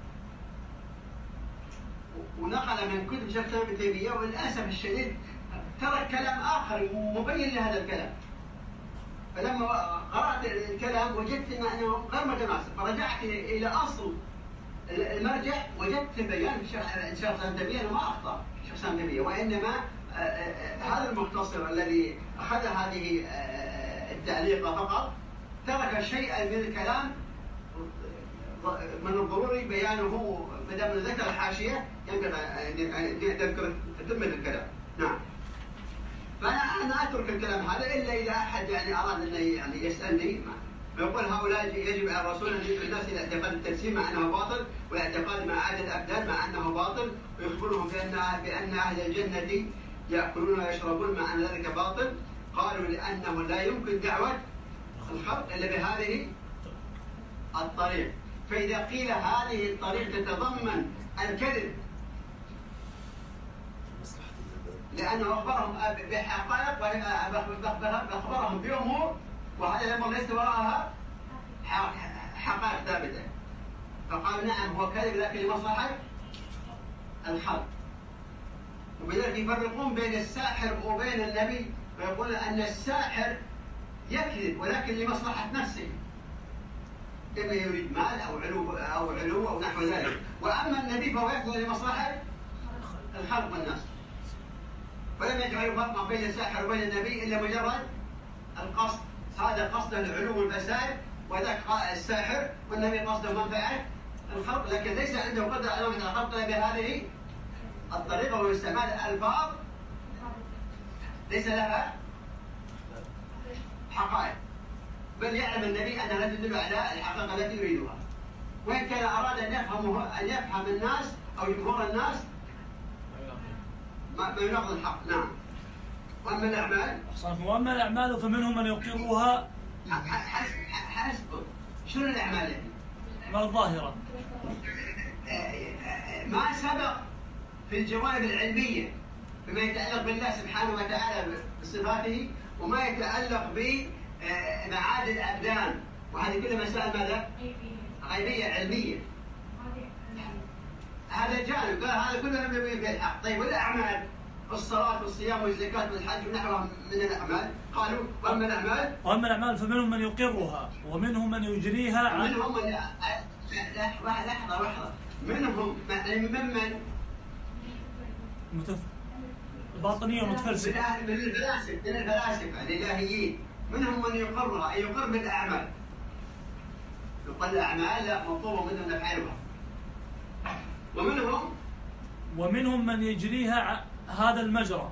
ونقل من كتب شيخ الإسلام ابن تيمية، وللأسف الشديد ترك كلام آخر مبين لهذا الكلام. فلما قرأت الكلام وجدت أنه غير متناسب، فرجعت إلى أصل المرجع، وجدت بيان الشيخ الإسلام ابن تيمية أنه ما أخطأ الشيخ الإسلام ابن تيمية، وإنما هذا المختصر الذي أخذ هذه التعليق فقط ترك شيئا من الكلام من الضروري بيانه. مدام ذكر الحاشية ينبغي أن تذكر تتمة الكلام. نعم. فأنا أترك الكلام هذا إلا إذا أحد أراد أن يسألني، ويقول هؤلاء يجب على الرسول ان يدعو الناس الى اعتقاد التجسيم مع انه باطل، والاعتقاد معاد الابدان مع انه باطل، ويخبرهم بان اهل الجنه ياكلون ويشربون مع ان ذلك باطل. قالوا لانه لا يمكن دعوه الخلق الا بهذه الطريق. فاذا قيل هذه الطريق تتضمن الكذب لانه اخبرهم بحقائق واخبرهم بامور وهذا الامر ليس وراءها حقائق ثابته، فقال نعم هو كذب لكن لمصلحه الخلق. وبذلك يفرقون بين الساحر وبين النبي، ويقول ان الساحر يكذب ولكن لمصلحه نفسه، اما يريد مال او علو او نحو ذلك، واما النبي فهو يكذب لمصلحه الخلق والناس. ولم يجعلوا فرقا بين الساحر وبين النبي الا مجرد القصد، هذا قصده العلو والفساد وذاك الساحر، والنبي قصده منفعه الخلق، لكن ليس عنده قدره على منفعه الخلق الا بهذه الطريقه واستعمال الالفاظ ليس لها حقائق، بل يعلم النبي انها لا تدل على الحقيقه التي يريدها، وان كان اراد ان يفهم الناس او جمهور الناس ما يناقض الحق. نعم. واما الاعمال واما الاعمال فمنهم من يقرها حسب شنو الاعمال يعني؟ ما الظاهره ما سبق في الجوانب العلميه بما يتعلق بالله سبحانه وتعالى بصفاته وما يتعلق بمعاد الابدان، وهذه كلها مسائل ماذا؟ غيبيه علميه. هذا جانب، قال هذا كله لم يبين في الحق. طيب والاعمال الصلاه والصيام والزكاه والحج ونحوها من الاعمال، قالوا واما الاعمال فمنهم من يقرها ومنهم من يجريها منهم من لحظه منهم ممن الباطنيه والمتفلسفه من الفلاسفه الالهيين، منهم من يقرها اي يقر بالاعمال، يقول الاعمال لا مطلوبه منهم نفعلها، ومنهم من يجريها هذا المجرى،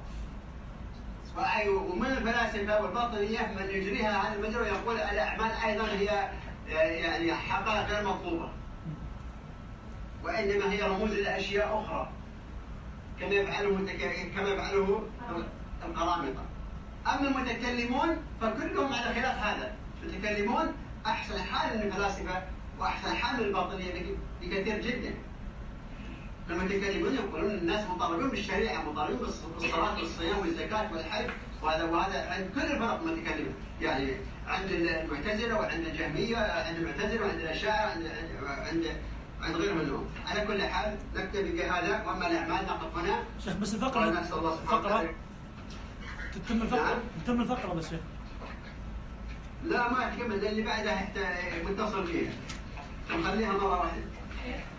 ومن الفلاسفه والباطنيه من يجريها هذا المجرى ويقول الاعمال ايضا هي يعني حقائق غير مطلوبه، وانما هي رموز لاشياء اخرى كما يفعله القرامطه. اما المتكلمون فكلهم على خلاف هذا، المتكلمون احسن حال من الفلاسفه واحسن حال من الباطنيه بكثير جدا. المتكلمون يقولون الناس مطالبون بالشريعه، مطالبون بالصلاه والصيام والزكاه والحج، وهذا عند كل الفرق متكلمه، يعني عند المعتزله وعند الجهميه، عند المعتزله وعند الاشاعره، عند غيرهم منهم. على كل حال نكتفي بهذا، واما الاعمال نقف هنا. شيخ بس الفقره تتم الفقره بس شيخ. لا ما تكمل، اللي بعدها متصل فيها، نخليها مره واحده.